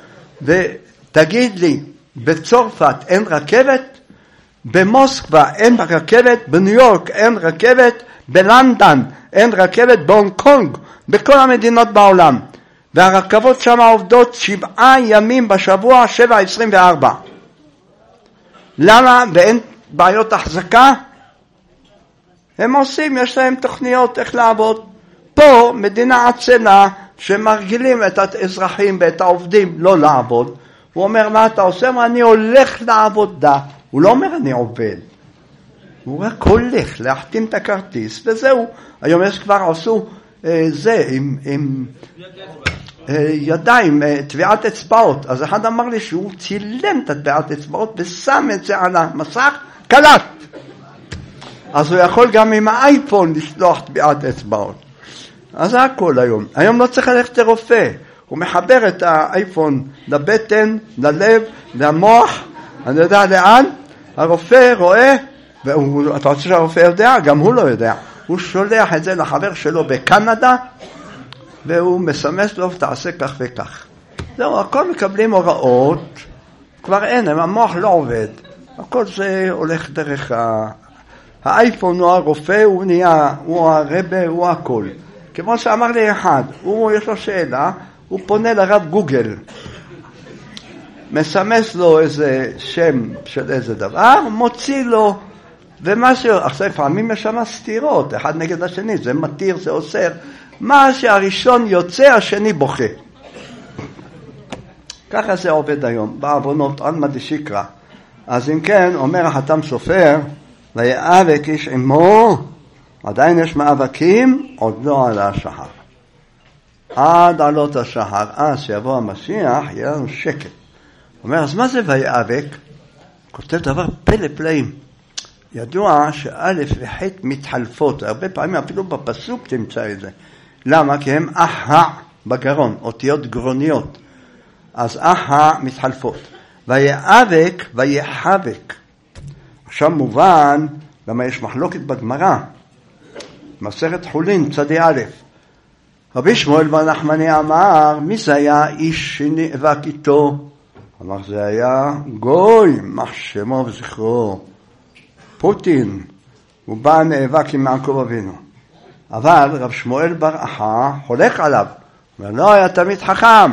ותגיד לי, בצרפת אין רכבת? במוסקבה אין רכבת, בניו יורק אין רכבת, בלנדון אין רכבת, בהונג קונג, בכל המדינות בעולם. והרכבות שם עובדות שבעה ימים בשבוע, שבע עשרים וארבע. למה? ואין בעיות החזקה? הם עושים, יש להם תוכניות איך לעבוד. פה מדינה עצלה שמרגילים את האזרחים ואת העובדים לא לעבוד. הוא אומר, מה אתה עושה? אני הולך לעבודה. הוא לא אומר אני עובד. הוא רק הולך להחתים את הכרטיס וזהו. היום יש כבר עשו אה, זה עם, עם אה, ידיים, אה, טביעת אצבעות. אז אחד אמר לי שהוא צילם את טביעת אצבעות ושם את זה על המסך, קלט. אז הוא יכול גם עם האייפון לשלוח טביעת אצבעות. אז זה הכל היום. היום לא צריך ללכת לרופא. הוא מחבר את האייפון לבטן, ללב, למוח, אני יודע לאן. הרופא רואה, ואתה רוצה שהרופא יודע? גם הוא לא יודע. הוא שולח את זה לחבר שלו בקנדה, והוא מסמס לו, תעשה כך וכך. זהו, הכל מקבלים הוראות, כבר אין, המוח לא עובד. הכל זה הולך דרך ה... האייפון הוא הרופא, הוא נהיה, הוא הרבה, הוא הכל. כמו שאמר לי אחד, הוא יש לו שאלה, הוא פונה לרב גוגל, מסמס לו איזה שם של איזה דבר, מוציא לו ומה ש... עכשיו פעמים יש שם סתירות, אחד נגד השני, זה מתיר, זה אוסר. מה שהראשון יוצא, השני בוכה. ככה זה עובד היום, בעוונות, עלמא דשיקרא. אז אם כן, אומר החתם סופר, ויאבק איש עמו, עדיין יש מאבקים, עוד לא עלה השחר. עד עלות השחר, אז שיבוא המשיח, יהיה לנו שקט. אומר, אז מה זה ויאבק? כותב דבר פלא פלאים. ידוע שאלף וחט מתחלפות, הרבה פעמים אפילו בפסוק תמצא את זה. למה? כי הם אחא בגרון, אותיות גרוניות. אז אחא מתחלפות. ויאבק ויחבק. עכשיו מובן, למה יש מחלוקת בגמרא. מסכת חולין, צדי א'. רבי שמואל בר נחמני אמר, מי זה היה איש שנאבק איתו? אמר, זה היה גוי, מח שמו וזכרו. פוטין, הוא בא נאבק עם יעקב אבינו. אבל רב שמואל בר אחא חולק עליו. אומר, לא היה תמיד חכם.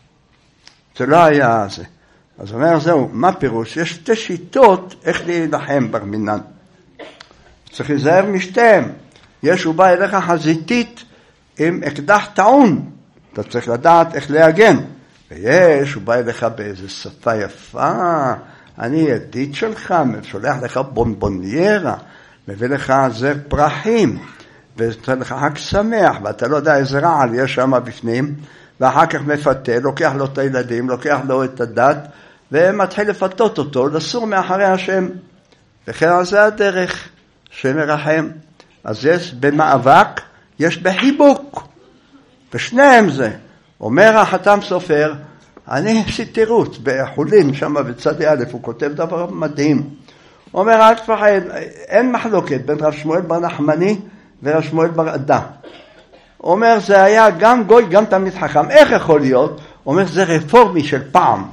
זה לא היה זה. אז הוא אומר, זהו, מה פירוש? יש שתי שיטות איך להילחם בר מינן. צריך להיזהר משתיהם. יש הוא בא אליך חזיתית עם אקדח טעון. אתה צריך לדעת איך להגן. ויש הוא בא אליך באיזו שפה יפה. אני ידיד שלך, שולח לך בונבוניירה, מביא לך זר פרחים, ונותן לך חג שמח, ואתה לא יודע איזה רעל יש שם בפנים, ואחר כך מפתה, לוקח לו את הילדים, לוקח לו את הדת, ומתחיל לפתות אותו, לסור מאחרי השם. וכן על זה הדרך שמרחם. אז יש במאבק, יש בחיבוק. ושניהם זה. אומר החתם סופר, אני עשיתי תירוץ בחולין, שם בצדי א', הוא כותב דבר מדהים. הוא אומר, אל תפחד, אין מחלוקת בין רב שמואל בר נחמני ורב שמואל בר עדה. הוא אומר, זה היה גם גוי, גם תלמיד חכם. איך יכול להיות? הוא אומר, זה רפורמי של פעם.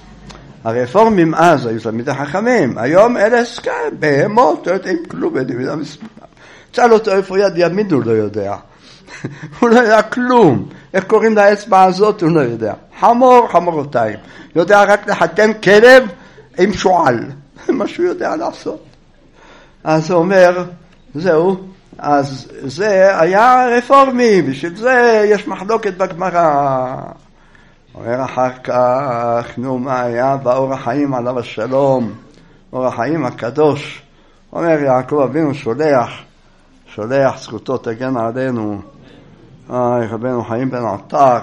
הרפורמים אז היו תלמידי חכמים. היום אלה סקה, בהמות, לא יודעים כלום, בדימידה מספר. צאל אותו איפה יד ימין, הוא לא יודע. הוא לא יודע כלום. איך קוראים לאצבע הזאת, הוא לא יודע. חמור, חמורותיים. יודע רק לחתן כלב עם שועל. מה שהוא יודע לעשות. אז הוא אומר, זהו, אז זה היה רפורמי, בשביל זה יש מחלוקת בגמרא. אומר אחר כך, נו מה היה באור החיים עליו השלום, אור החיים הקדוש. אומר יעקב אבינו שולח, שולח זכותו תגן עלינו, אוי רבנו חיים בן עטר.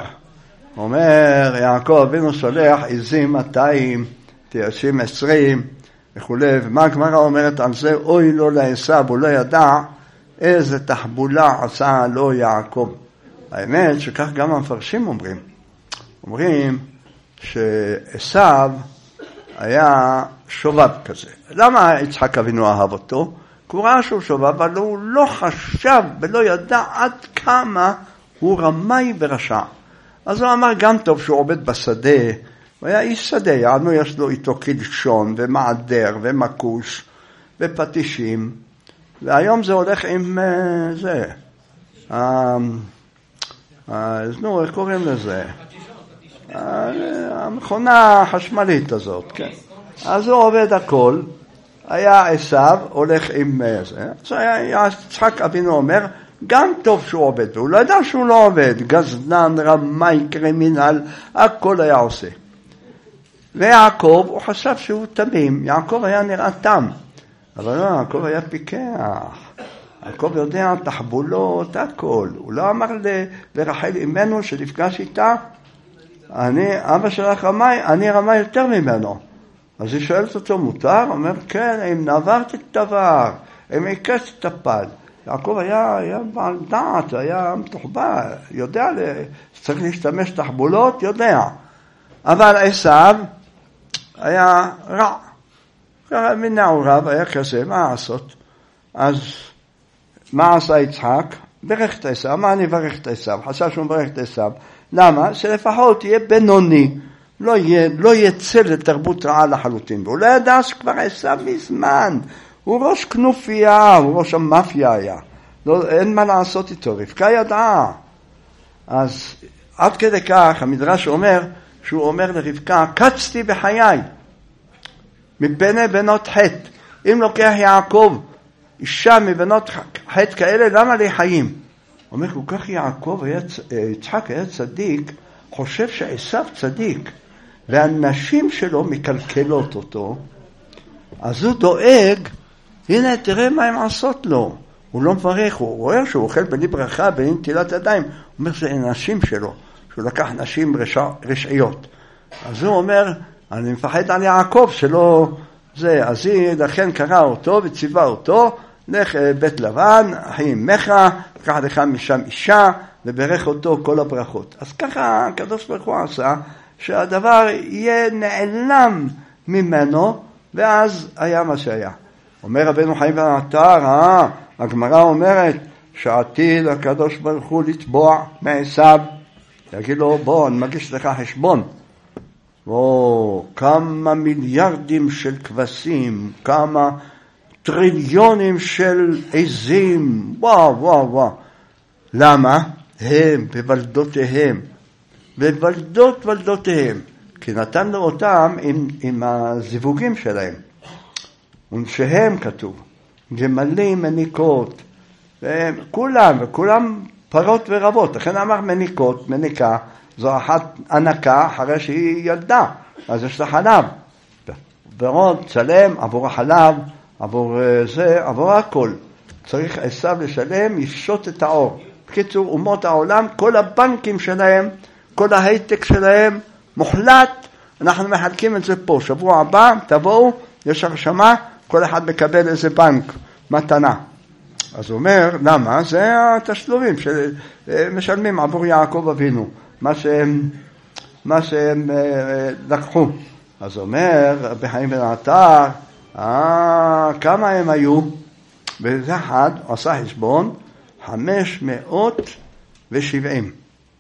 אומר יעקב אבינו שולח עזים מאתיים, תשעים עשרים וכולי. ומה הגמרא אומרת על זה? אוי לו לעשו, הוא לא ידע איזה תחבולה עשה לו יעקב. האמת שכך גם המפרשים אומרים. אומרים שעשו היה שובב כזה. למה יצחק אבינו אהב אותו? כי הוא ראה שהוא שובב, אבל הוא לא חשב ולא ידע עד כמה הוא רמאי ורשע. אז הוא אמר גם טוב שהוא עובד בשדה. הוא היה איש שדה, יענו יש לו איתו קלשון ומעדר ומקוש ופטישים. והיום זה הולך עם uh, זה. Uh, uh, נו, איך קוראים לזה? Uh, המכונה החשמלית הזאת, כן. אז הוא עובד הכל. היה עשיו, הולך עם זה. אז היה יצחק אבינו אומר, גם טוב שהוא עובד. והוא לא ידע שהוא לא עובד. גזלן, רמאי, קרימינל, הכל היה עושה. ויעקב, הוא חשב שהוא תמים. יעקב היה נראה תם. אבל לא, יעקב היה פיקח. יעקב יודע תחבולות, הכל. הוא לא אמר לרחל אמנו שנפגש איתה, אני, אבא שלך רמאי, אני רמאי יותר ממנו. אז היא שואלת אותו, מותר? הוא אומר, כן, אם נעברת את דבר, אם עיקש את הפל. יעקב היה, היה בעל דעת, היה מתוחבא, יודע, צריך להשתמש תחבולות, יודע. אבל עשיו היה רע. מנעוריו היה כזה, מה לעשות? אז מה עשה יצחק? ברך את עשיו. מה אני ברך את עשיו? חשב שהוא ברך את עשיו. למה? שלפחות יהיה בינוני. לא, יהיה, לא יצא לתרבות רעה לחלוטין. והוא לא ידע שכבר עשיו מזמן. הוא ראש כנופיה, הוא ראש המאפיה היה. לא, אין מה לעשות איתו. רבקה ידעה. אז עד כדי כך המדרש אומר, שהוא אומר לרבקה, קצתי בחיי. מפני בנות חטא. אם לוקח יעקב אישה מבנות חטא כאלה, למה לי חיים? אומר, כל כך יעקב, היה, יצחק היה צדיק, חושב שעשיו צדיק, והנשים שלו מקלקלות אותו, אז הוא דואג, הנה תראה מה הם עושות לו. הוא לא מברך, הוא רואה שהוא אוכל בלי ברכה, בלי נטילת ידיים. הוא אומר, זה נשים שלו, שהוא לקח נשים רשע, רשעיות. אז הוא אומר, אני מפחד על יעקב שלא זה. אז היא לכן קרא אותו וציווה אותו, לך בית לבן, אחי אמך, קח לך משם אישה, וברך אותו כל הברכות. אז ככה הקדוש ברוך הוא עשה, שהדבר יהיה נעלם ממנו, ואז היה מה שהיה. אומר רבנו חיים בן עטר, אה, הגמרא אומרת, שעתיד הקדוש ברוך הוא לתבוע מעשיו, יגיד לו, בוא, אני מגיש לך חשבון. או, כמה מיליארדים של כבשים, כמה טריליונים של עזים, וואו, וואו, וואו. למה? הם, בוולדותיהם, בוולדות ולדותיהם, כי נתן לו אותם עם, עם הזיווגים שלהם. ונשיהם כתוב, גמלים, מניקות, וכולם, וכולם פרות ורבות. לכן אמר מניקות, מניקה, זו אחת ענקה אחרי שהיא ילדה, אז יש לה חלב. ורוד, צלם, עבור החלב, עבור זה, עבור הכל. צריך עשיו לשלם, יפשוט את האור. בקיצור, אומות העולם, כל הבנקים שלהם, כל ההייטק שלהם, מוחלט, אנחנו מחלקים את זה פה. שבוע הבא, תבואו, יש הרשמה, כל אחד מקבל איזה בנק, מתנה. אז הוא אומר, למה? זה התשלומים שמשלמים עבור יעקב אבינו, מה שהם, מה שהם לקחו. אז הוא אומר, רבי חיים בן עטר, אה, כמה הם היו? וזה אחד, הוא עשה חשבון, חמש מאות ושבעים.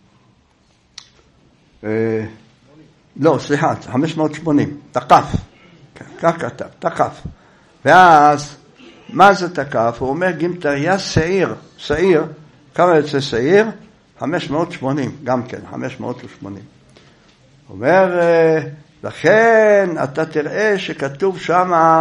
לא, סליחה, חמש מאות ושמונים, תקף. כך כתב, תקף. ואז, מה זה תקף? הוא אומר, גימטריה שעיר, שעיר, כמה יוצא שעיר? חמש מאות ושמונים, גם כן, חמש מאות ושמונים. הוא אומר, לכן אתה תראה שכתוב שם,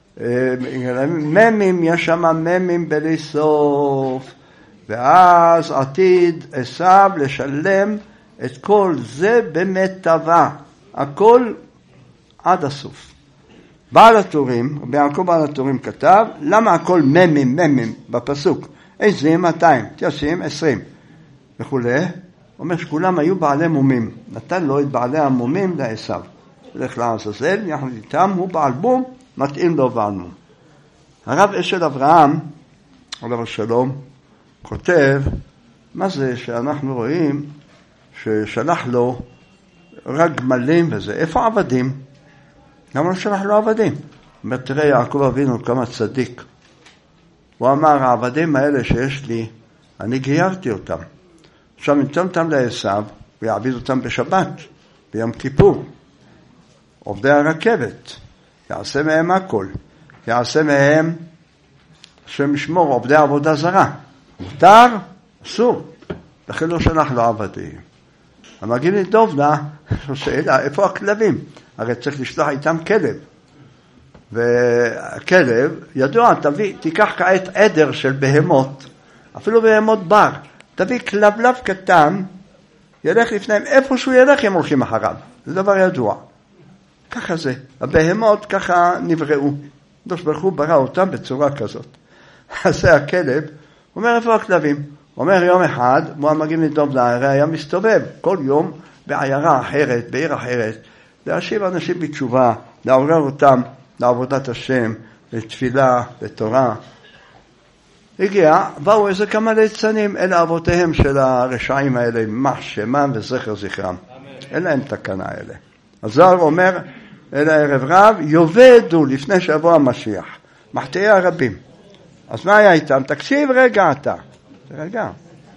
ממים, יש שם ממים בלי סוף, ואז עתיד עשיו לשלם את כל זה במיטבה, הכל עד הסוף. בעל הטורים, רבי יעקב בעל הטורים כתב, למה הכל ממים, ממים בפסוק? עשרים, מאתיים, תשעים, עשרים וכו'. אומר שכולם היו בעלי מומים, נתן לו את בעלי המומים לעשיו. הולך לעזאזל, יחד איתם, הוא בעל בום, מתאים לו בעל מום. הרב אשל אברהם, עליו השלום, כותב, מה זה שאנחנו רואים ששלח לו רק גמלים וזה, איפה עבדים? למה לא שלח לו עבדים? הוא אומר, תראה יעקב אבינו כמה צדיק. הוא אמר, העבדים האלה שיש לי, אני גיירתי אותם. עכשיו ניתן אותם לעשיו, ויעביד אותם בשבת, ביום כיפור. עובדי הרכבת, יעשה מהם הכל. יעשה מהם שמשמור עובדי עבודה זרה. מותר? אסור. לכן לא שלח לו עבדים. המגיד לי דובנה, שאלה, איפה הכלבים? הרי צריך לשלוח איתם כלב. והכלב, ידוע, תביא, תיקח כעת עדר של בהמות, אפילו בהמות בר, תביא כלבלב קטן, ילך לפניהם, איפה שהוא ילך הם הולכים אחריו. זה דבר ידוע. ככה זה. הבהמות ככה נבראו. הקדוש ברוך הוא ברא אותם בצורה כזאת. אז זה הכלב, הוא אומר, איפה הכלבים? הוא אומר, יום אחד, הוא המגיד לדוב לעיירה, היה מסתובב כל יום בעיירה אחרת, בעיר אחרת, להשיב אנשים בתשובה, לעורר אותם לעבודת השם, לתפילה, לתורה. הגיע, באו איזה כמה ליצנים, אלה אבותיהם של הרשעים האלה, מח שמם וזכר זכרם. אין להם תקנה האלה. הזוהר אומר, אלה ערב רב, יובדו לפני שיבוא המשיח. מחטאי הרבים. אז מה היה איתם? תקשיב רגע אתה. רגע.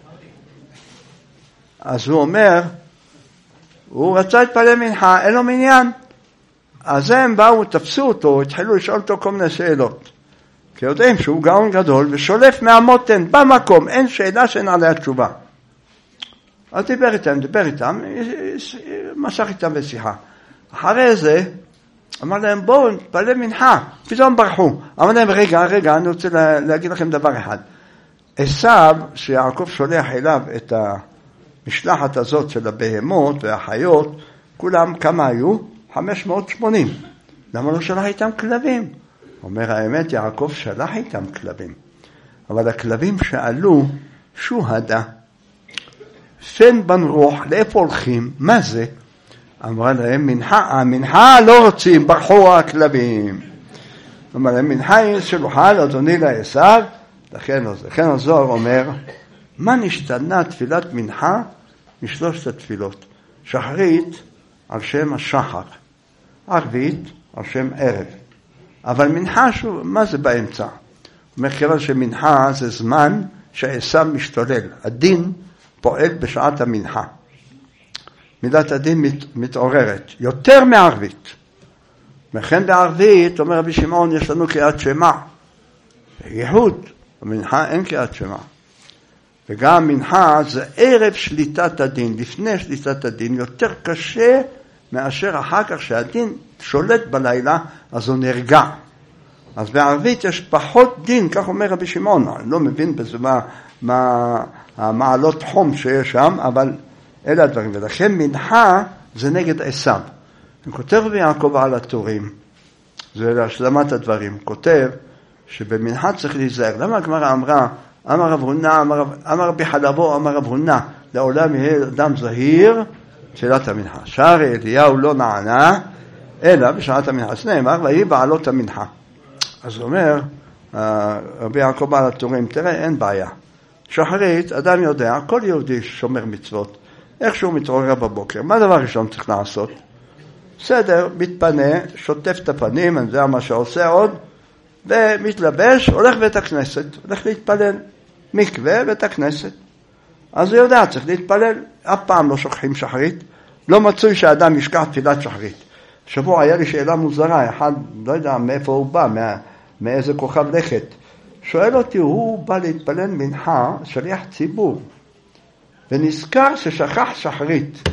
אז הוא אומר, הוא רצה להתפלל מנחה, אין לו מניין. אז הם באו, תפסו אותו, התחילו לשאול אותו כל מיני שאלות. כי יודעים שהוא גאון גדול ושולף מהמותן במקום, אין שאלה שאין עליה תשובה. אז דיבר איתם, דיבר איתם, משך איתם בשיחה. אחרי זה, אמר להם, בואו נתפלל מנחה. פתאום ברחו. אמר להם, רגע, רגע, אני רוצה להגיד לכם דבר אחד. עשיו, שיעקב שולח אליו את המשלחת הזאת של הבהמות והחיות, כולם כמה היו? חמש מאות ושמונים. למה לא שלח איתם כלבים? אומר האמת, יעקב שלח איתם כלבים. אבל הכלבים שאלו, שוהדה, פן בן רוח, לאיפה הולכים? מה זה? אמרה להם, מנחה, המנחה לא רוצים, ברחו הכלבים. אמרה להם, מנחה היא שלוחה לאדוני לעשיו, לכן הזוהר אומר, מה נשתנה תפילת מנחה משלושת התפילות? שחרית על שם השחר, ערבית על שם ערב. אבל מנחה, שוב, מה זה באמצע? אומר, כיוון שמנחה זה זמן שעשיו משתולל. הדין פועל בשעת המנחה. מידת הדין מת, מתעוררת, יותר מערבית. וכן בערבית, אומר רבי שמעון, יש לנו קריאת שמע. ייחוד, במנחה אין קריאת שמע. וגם מנחה זה ערב שליטת הדין, לפני שליטת הדין, יותר קשה מאשר אחר כך שהדין שולט בלילה, אז הוא נרגע. אז בערבית יש פחות דין, כך אומר רבי שמעון, אני לא מבין בזה מה, מה המעלות חום שיש שם, אבל אלה הדברים. ולכן מנחה זה נגד עשיו. הוא כותב ביעקב על התורים, זה להשלמת הדברים, כותב שבמנחה צריך להיזהר. למה הגמרא אמרה, אמר רב הונא, אמר, אמר רבי חלבו, אמר רב הונא, לעולם יהיה אדם זהיר, שאלת המנחה. שערי אליהו לא נענה, אלא בשעת המנחה. אז נאמר, ויהי בעלות המנחה. אז הוא אומר, רבי יעקב על התורים, תראה, אין בעיה. שחרית, אדם יודע, כל יהודי שומר מצוות, איך שהוא מתעורר בבוקר, מה הדבר ראשון צריך לעשות? בסדר, מתפנה, שוטף את הפנים, אני יודע מה שעושה עוד, ומתלבש, הולך בית הכנסת, הולך להתפלל, מקווה בית הכנסת. אז הוא יודע, צריך להתפלל, אף פעם לא שוכחים שחרית, לא מצוי שהאדם ישכח תפילת שחרית. שבוע היה לי שאלה מוזרה, אחד, לא יודע מאיפה הוא בא, מה, מאיזה כוכב לכת. שואל אותי, הוא בא להתפלל מנחה, שליח ציבור, ונזכר ששכח שחרית.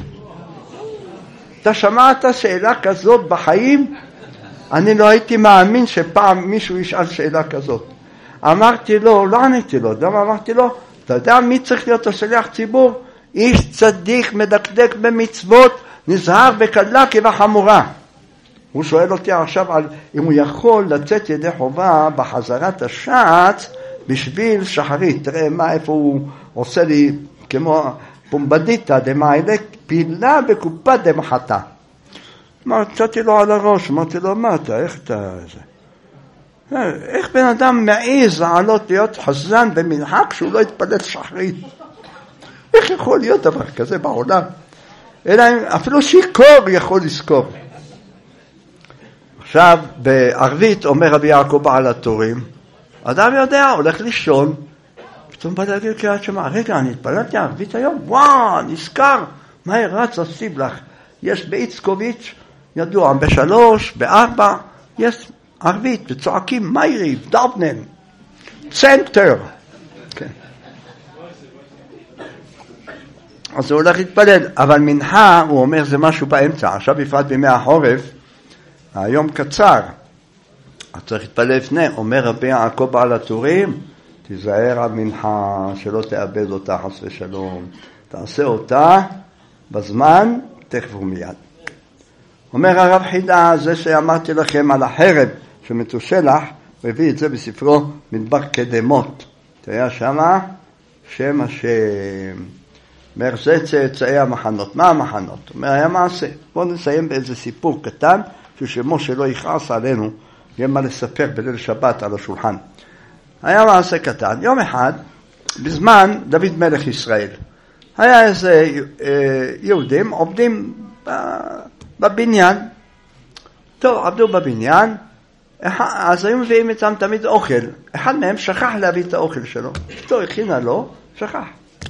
אתה שמעת שאלה כזאת בחיים? אני לא הייתי מאמין שפעם מישהו ישאל שאלה כזאת. אמרתי לו, לא עניתי לו, למה אמרתי לו? אתה יודע מי צריך להיות השליח ציבור? איש צדיק, מדקדק במצוות, נזהר בקלה כבחמורה. הוא שואל אותי עכשיו על אם הוא יכול לצאת ידי חובה בחזרת השעת בשביל שחרית. תראה מה, איפה הוא עושה לי כמו פומבדיטה דמאילק, פילה בקופה דמחתה. מצאתי לו על הראש, אמרתי לו, מה אתה, איך אתה זה? איך בן אדם מעיז לעלות להיות חזן במנחה כשהוא לא יתפלל שחרית? איך יכול להיות דבר כזה בעולם? אלא אפילו שיקור יכול לזכור. עכשיו, בערבית אומר רבי יעקב על התורים, אדם יודע, הולך לישון, פתאום בא להגיד קריאת שמע, רגע, אני התפללתי ערבית היום, וואו, נזכר, מה רץ הסיב לך? יש באיצקוביץ' ידוע, בשלוש, בארבע, יש ערבית, וצועקים מייריב, דרבנן, צנטר. כן. אז הוא הולך להתפלל, אבל מנחה, הוא אומר, זה משהו באמצע. עכשיו בפרט בימי החורף, היום קצר, אז צריך להתפלל לפני, אומר רבי יעקב על התורים, תיזהר המנחה, שלא תאבד אותה חס ושלום, תעשה אותה בזמן, תכף ומיד. אומר הרב חידה, זה שאמרתי לכם על החרב שמתושלח, הוא הביא את זה בספרו מדבר קדמות. תראה שמה, שם השם, אומר זה צאצאי המחנות. מה המחנות? אומר היה מעשה. בואו נסיים באיזה סיפור קטן, ששמו שלא יכעס עלינו, יהיה מה לספר בליל שבת על השולחן. היה מעשה קטן. יום אחד, בזמן דוד מלך ישראל, היה איזה יהודים עובדים בבניין. טוב, עבדו בבניין, אז היו מביאים איתם תמיד אוכל. אחד מהם שכח להביא את האוכל שלו. טוב, הכינה לו, שכח.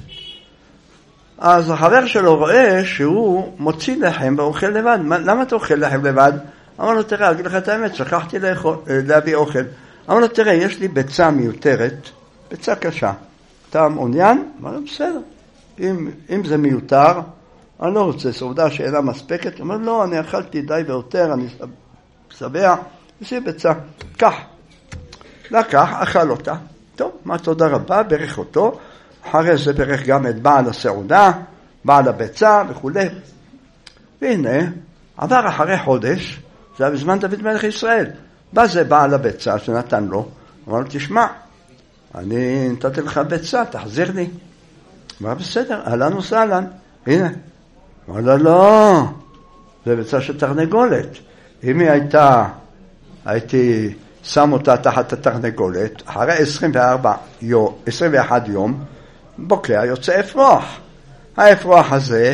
אז החבר שלו רואה שהוא מוציא לחם ואוכל לבד. למה אתה אוכל לחם לבד? אמר לו, תראה, אגיד לך את האמת, שכחתי לאכול, להביא אוכל. אמר לו, תראה, יש לי ביצה מיותרת, ביצה קשה. אתה מעוניין? אמר לו, בסדר. אם, אם זה מיותר, אני לא רוצה, זו עובדה שאלה מספקת. אמר לו, לא, אני אכלתי די ויותר, אני... שבע, זה ביצה, קח. לקח, אכל אותה. טוב, מה תודה רבה, ברך אותו. אחרי זה ברך גם את בעל הסעודה, בעל הביצה וכו'. והנה, עבר אחרי חודש, זה היה בזמן דוד מלך ישראל. בא זה בעל הביצה שנתן לו, אמר לו, תשמע, אני נתתי לך ביצה, תחזיר לי. אמר, בסדר, אהלן וסהלן. הנה. אמר לו, לא, זה ביצה של תרנגולת. אם היא הייתה, הייתי שם אותה תחת התרנגולת, אחרי עשרים וארבע יום, עשרים ואחד יום, בוקע יוצא אפרוח. האפרוח הזה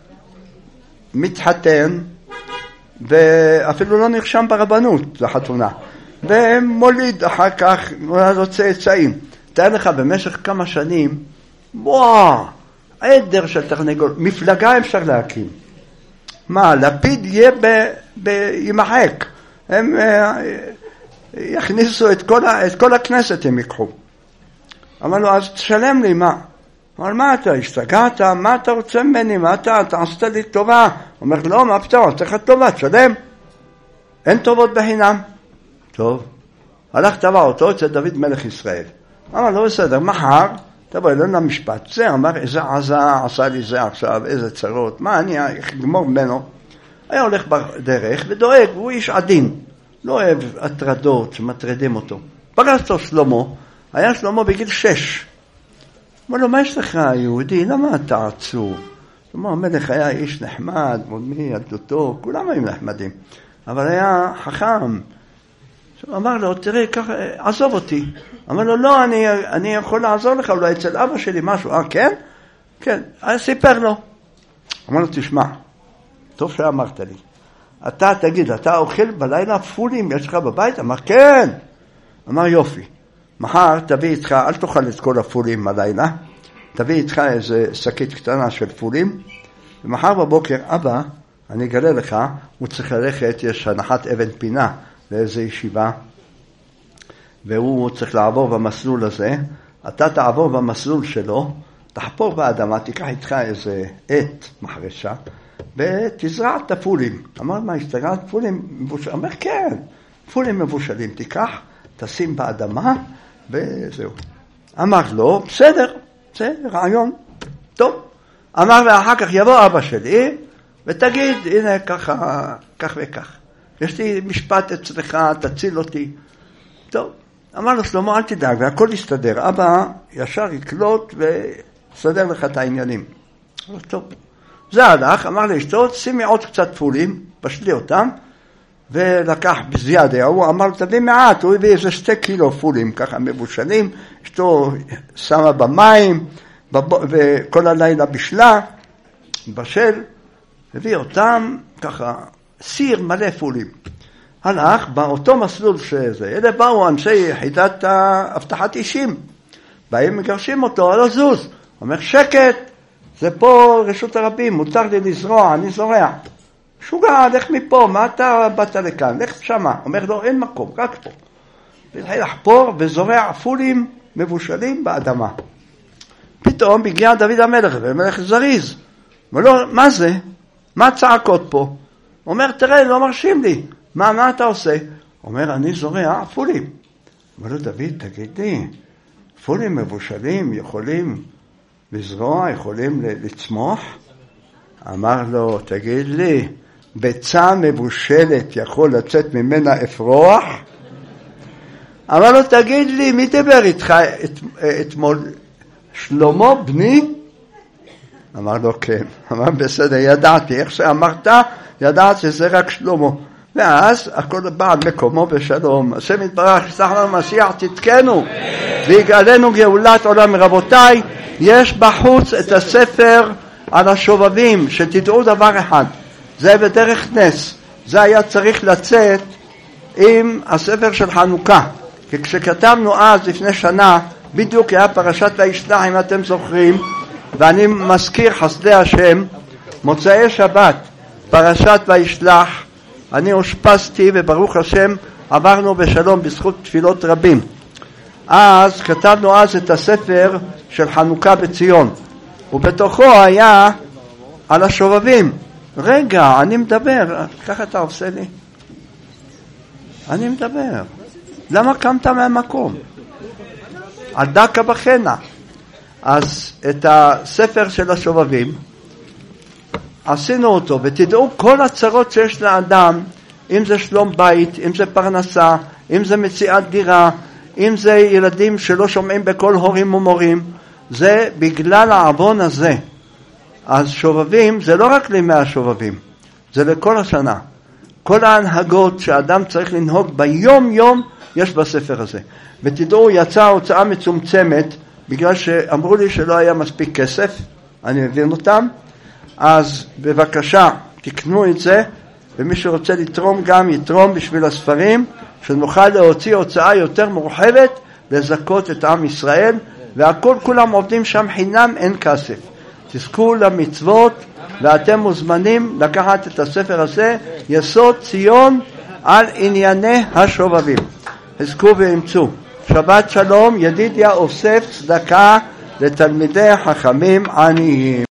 מתחתן, ואפילו לא נרשם ברבנות לחתונה, ומוליד אחר כך מולד צאצאים. תאר לך במשך כמה שנים, וואו, עדר של תרנגול, מפלגה אפשר להקים. מה, לפיד יהיה בימחק, הם יכניסו את כל, את כל הכנסת, הם ייקחו. אמר לו, אז תשלם לי, מה? אמר, מה אתה, השתגעת? מה אתה רוצה ממני? מה אתה, אתה עשית לי טובה? אומר, לא, מה פתאום, אתה לך טובה, תשלם. אין טובות בחינם. טוב, הלך תבע אותו אצל דוד מלך ישראל. אמר, לא בסדר, מחר, תבוא אלינו למשפט. זה אמר, איזה עזה עשה לי זה עכשיו, איזה צרות, מה אני אגמור ממנו? היה הולך בדרך ודואג, הוא איש עדין, לא אוהב הטרדות שמטרדים אותו. פגש אותו שלמה, היה שלמה בגיל שש. אמר לו, מה יש לך יהודי? למה אתה עצוב? כלומר, המלך היה איש נחמד, מילדותו, כולם היו נחמדים, אבל היה חכם. אמר לו, תראה, כך, עזוב אותי. אמר לו, לא, אני, אני יכול לעזור לך, אולי אצל אבא שלי משהו. אה, כן? כן. אז סיפר לו. אמר לו, תשמע, טוב שאמרת לי. אתה תגיד, אתה אוכל בלילה פולים, יש לך בבית? אמר, כן. אמר, יופי. מחר תביא איתך, אל תאכל את כל הפולים בלילה, תביא איתך איזה שקית קטנה של פולים, ומחר בבוקר, אבא, אני אגלה לך, הוא צריך ללכת, יש הנחת אבן פינה לאיזו ישיבה, והוא צריך לעבור במסלול הזה, אתה תעבור במסלול שלו, תחפור באדמה, תיקח איתך איזה עת מחרשה, ותזרע את הפולים. אמר, מה, השתגעת פולים מבושלים? אמר, כן, פולים מבושלים, תיקח, תשים באדמה, וזהו. אמר לו, בסדר, זה רעיון, טוב. אמר, ואחר כך יבוא אבא שלי, ותגיד, הנה, ככה, כך וכך. יש לי משפט אצלך, תציל אותי. טוב. אמר לו, שלמה, אל תדאג, והכל יסתדר. אבא ישר יקלוט ויסתדר לך את העניינים. אמר, טוב. זה הלך, אמר לאשתו, שימי עוד קצת פולים, בשלי אותם, ולקח בזיאדה, הוא אמר, תביא מעט, הוא הביא איזה שתי קילו פולים, ככה מבושלים, אשתו שמה במים, וכל הלילה בשלה, בשל, הביא אותם, ככה, סיר מלא פולים. הלך, באותו מסלול שזה, אלה באו אנשי יחידת הבטחת אישים, באים מגרשים אותו על הזוז, אומר, שקט, זה פה רשות הרבים, מותר לי לזרוע, אני זורע. שוגע, לך מפה, מה אתה באת לכאן? לך שמה. אומר לו, אין מקום, רק פה. והתחיל לחפור וזורע פולים מבושלים באדמה. פתאום הגיע דוד המלך, ומלך זריז. אומר לו, מה זה? מה צעקות פה? אומר, תראה, לא מרשים לי. מה, מה אתה עושה? אומר, אני זורע פולים. אומר לו, דוד, תגיד לי, פולים מבושלים יכולים לזרוע, יכולים לצמוח? אמר לו, תגיד לי, ביצה מבושלת יכול לצאת ממנה אפרוח? אמר לו, תגיד לי, מי דבר איתך אתמול? שלמה בני? אמר לו, כן. אמר, בסדר, ידעתי, איך שאמרת, ידעת שזה רק שלמה. ואז הכל בא על מקומו בשלום. השם יתברך, ישלח לנו משיח, תתקנו, ויגאלנו גאולת עולם. רבותיי, יש בחוץ את הספר על השובבים, שתדעו דבר אחד, זה בדרך נס, זה היה צריך לצאת עם הספר של חנוכה, כי כשכתבנו אז לפני שנה, בדיוק היה פרשת וישלח, אם אתם זוכרים, ואני מזכיר חסדי השם, מוצאי שבת, פרשת וישלח, אני הושפסתי וברוך השם עברנו בשלום בזכות תפילות רבים. אז כתבנו אז את הספר של חנוכה בציון, ובתוכו היה על השובבים. רגע, אני מדבר, ככה אתה עושה לי? אני מדבר. למה קמת מהמקום? הדקה בחנה. אז את הספר של השובבים, עשינו אותו, ותדעו כל הצרות שיש לאדם, אם זה שלום בית, אם זה פרנסה, אם זה מציאת דירה, אם זה ילדים שלא שומעים בכל הורים ומורים, זה בגלל העוון הזה. אז שובבים זה לא רק לימי השובבים, זה לכל השנה. כל ההנהגות שאדם צריך לנהוג ביום יום יש בספר הזה. ותדעו, יצאה הוצאה מצומצמת, בגלל שאמרו לי שלא היה מספיק כסף, אני מבין אותם, אז בבקשה תקנו את זה, ומי שרוצה לתרום גם יתרום בשביל הספרים, שנוכל להוציא הוצאה יותר מורחבת, לזכות את עם ישראל, והכל כולם עובדים שם חינם, אין כסף. תזכו למצוות, ואתם מוזמנים לקחת את הספר הזה, יסוד ציון על ענייני השובבים. תזכו ואמצו. שבת שלום, ידידיה אוסף צדקה לתלמידי חכמים עניים.